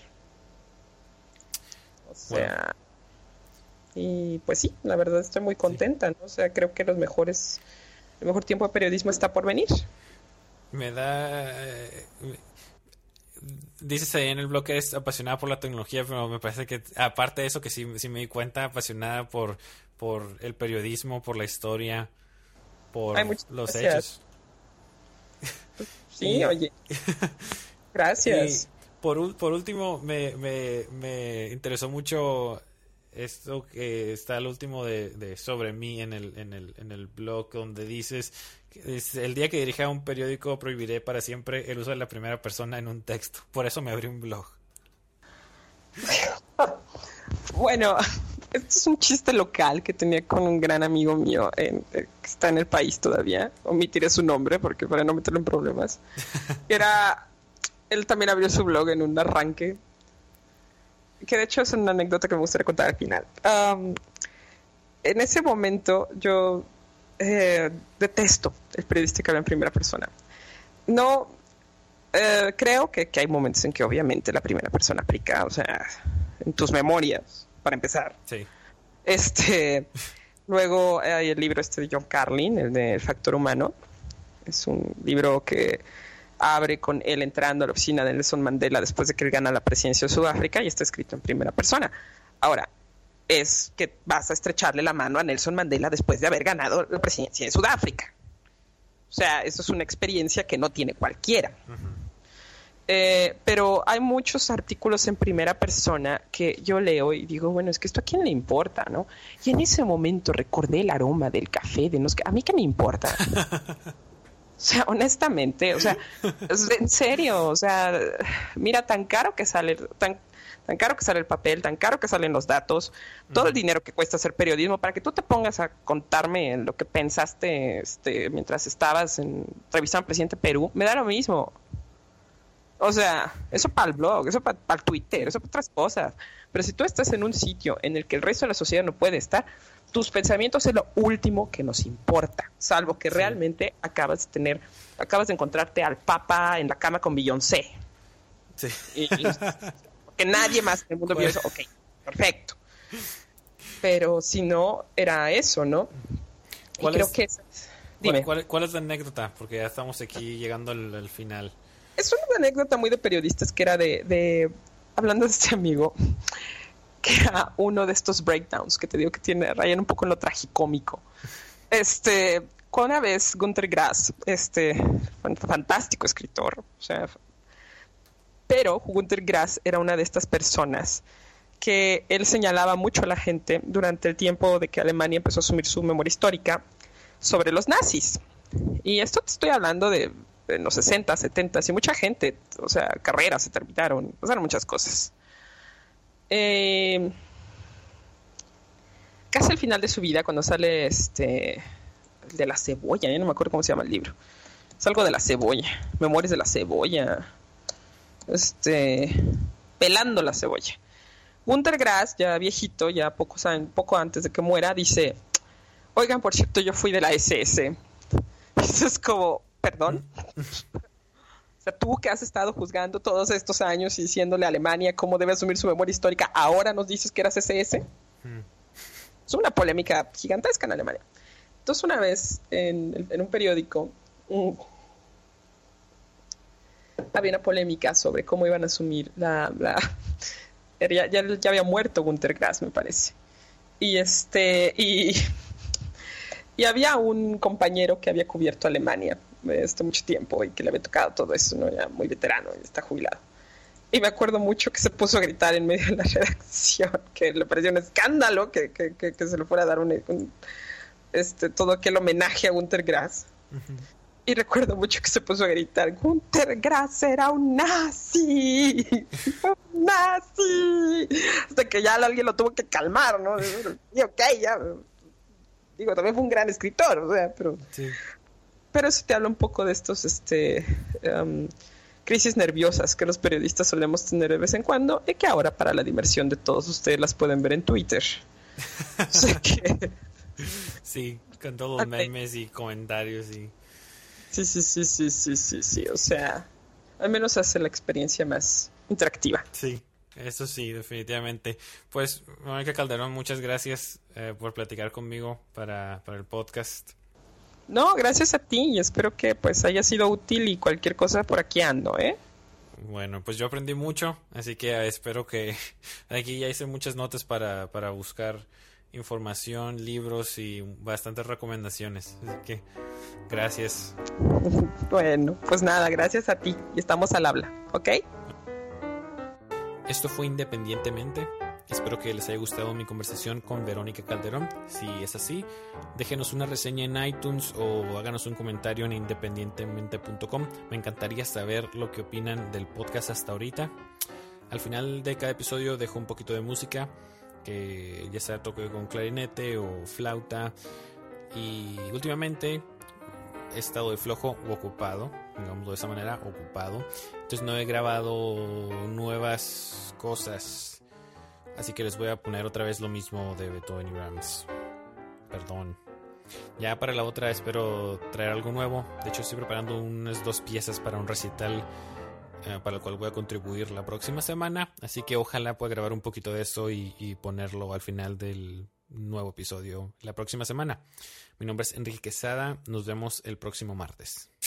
O sea, bueno. Y pues sí, la verdad estoy muy contenta, sí. ¿No? O sea, creo que los mejores, el mejor tiempo de periodismo está por venir. Me da... Eh, dices ahí en el blog que eres apasionada por la tecnología, pero me parece que aparte de eso, que sí, sí me di cuenta, apasionada por, por el periodismo, por la historia, por Ay, los gracias. hechos. Sí, y, oye. Gracias. Y por, por último, me, me, me interesó mucho esto que está el último de, de sobre mí en el, en el, en el blog, donde dices: el día que dirija un periódico prohibiré para siempre el uso de la primera persona en un texto. Por eso me abrí un blog. Bueno, este es un chiste local que tenía con un gran amigo mío en, eh, que está en el país todavía. Omitiré su nombre porque para no meterlo en problemas. Era, él también abrió su blog en un arranque, que de hecho es una anécdota que me gustaría contar al final. Um, en ese momento yo Eh, detesto el periodista que habla en primera persona. No, eh, creo que, que hay momentos en que obviamente la primera persona aplica, o sea, en tus memorias, para empezar. Sí. Este, luego hay el libro este de John Carlin, el de El Factor Humano. Es un libro que abre con él entrando a la oficina de Nelson Mandela después de que él gana la presidencia de Sudáfrica y está escrito en primera persona. Ahora, es que vas a estrecharle la mano a Nelson Mandela después de haber ganado la presidencia de Sudáfrica. O sea, eso es una experiencia que no tiene cualquiera. Uh-huh. Eh, pero hay muchos artículos en primera persona que yo leo y digo, bueno, es que esto a quién le importa, ¿no? Y en ese momento recordé el aroma del café, de no sé qué. ¿A mí qué me importa? O sea, honestamente, o sea, en serio, o sea, mira, tan caro que sale, tan tan caro que sale el papel, tan caro que salen los datos, todo uh-huh. el dinero que cuesta hacer periodismo, para que tú te pongas a contarme lo que pensaste este, mientras estabas en, revisando al presidente de Perú, me da lo mismo. O sea, eso para el blog, eso para el Twitter, eso para otras cosas. Pero si tú estás en un sitio en el que el resto de la sociedad no puede estar, tus pensamientos es lo último que nos importa, salvo que sí. realmente acabas de tener, acabas de encontrarte al Papa en la cama con Beyoncé. Sí. Y, y, que nadie más en el mundo vio eso, ok, perfecto. Pero si no, era eso, ¿no? ¿Cuál, y creo es, que es, dime. ¿cuál, cuál, ¿Cuál es la anécdota? Porque ya estamos aquí llegando al, al final. Es una anécdota muy de periodistas que era de, de, hablando de este amigo, que era uno de estos breakdowns que te digo que tiene, rayan un poco en lo tragicómico. Este, una vez Günter Grass, este, fantástico escritor, o sea, pero Günter Grass era una de estas personas que él señalaba mucho a la gente durante el tiempo de que Alemania empezó a asumir su memoria histórica sobre los nazis. Y esto te estoy hablando de, de los sesenta, setenta, y mucha gente, o sea, carreras se terminaron, pasaron muchas cosas. Eh, casi al final de su vida, cuando sale este de la cebolla, ya no me acuerdo cómo se llama el libro, es algo de la cebolla, Memorias de la cebolla, este, pelando la cebolla. Günter Grass, ya viejito, ya poco, poco antes de que muera, dice: Oigan, por cierto, yo fui de la S S. Eso es como, perdón. O sea, tú que has estado juzgando todos estos años y diciéndole a Alemania cómo debe asumir su memoria histórica, ¿ahora nos dices que eras S S? Mm. Es una polémica gigantesca en Alemania. Entonces, una vez en, en un periódico um, había una polémica sobre cómo iban a asumir la... la ya, ya, ya había muerto Günter Grass, me parece. Y este... Y, y había un compañero que había cubierto Alemania este mucho tiempo y que le había tocado todo eso, ¿no? Ya muy veterano y está jubilado. Y me acuerdo mucho que se puso a gritar en medio de la redacción, que le pareció un escándalo que, que, que, que se le fuera a dar un, un este, todo aquel homenaje a Günter Grass. Uh-huh. Y recuerdo mucho que se puso a gritar, Günter Grass era un nazi, un nazi, hasta que ya alguien lo tuvo que calmar, ¿no? Y ok, ya, digo, también fue un gran escritor, o sea, pero... Sí. Pero eso te habla un poco de estos, este, um, crisis nerviosas que los periodistas solemos tener de vez en cuando y que ahora para la diversión de todos ustedes las pueden ver en Twitter. O sea que... Sí, con todos los memes y comentarios y... Sí, sí, sí, sí, sí, sí, sí, o sea, al menos hace la experiencia más interactiva. Sí, eso sí, definitivamente. Pues, Mónica Calderón, muchas gracias eh, por platicar conmigo para, para el podcast. No, gracias a ti y espero que pues haya sido útil y cualquier cosa por aquí ando, ¿eh? Bueno, pues yo aprendí mucho, así que espero que aquí ya hice muchas notas para, para buscar información, libros y bastantes recomendaciones, así que gracias. Bueno, pues nada, gracias a ti y estamos al habla, ¿ok? Esto fue Independientemente. Espero que les haya gustado mi conversación con Verónica Calderón. Si es así, déjenos una reseña en iTunes o háganos un comentario en independientemente punto com. Me encantaría saber lo que opinan del podcast hasta ahorita. Al final de cada episodio dejo un poquito de música, que ya sea toque con clarinete o flauta. Y últimamente he estado de flojo o ocupado, digámoslo de esa manera, ocupado. Entonces no he grabado nuevas cosas. Así que les voy a poner otra vez lo mismo de Beethoven y Brahms. Perdón. Ya para la otra espero traer algo nuevo. De hecho estoy preparando unas dos piezas para un recital eh, para el cual voy a contribuir la próxima semana. Así que ojalá pueda grabar un poquito de eso y, y ponerlo al final del nuevo episodio la próxima semana. Mi nombre es Enrique Quesada. Nos vemos el próximo martes.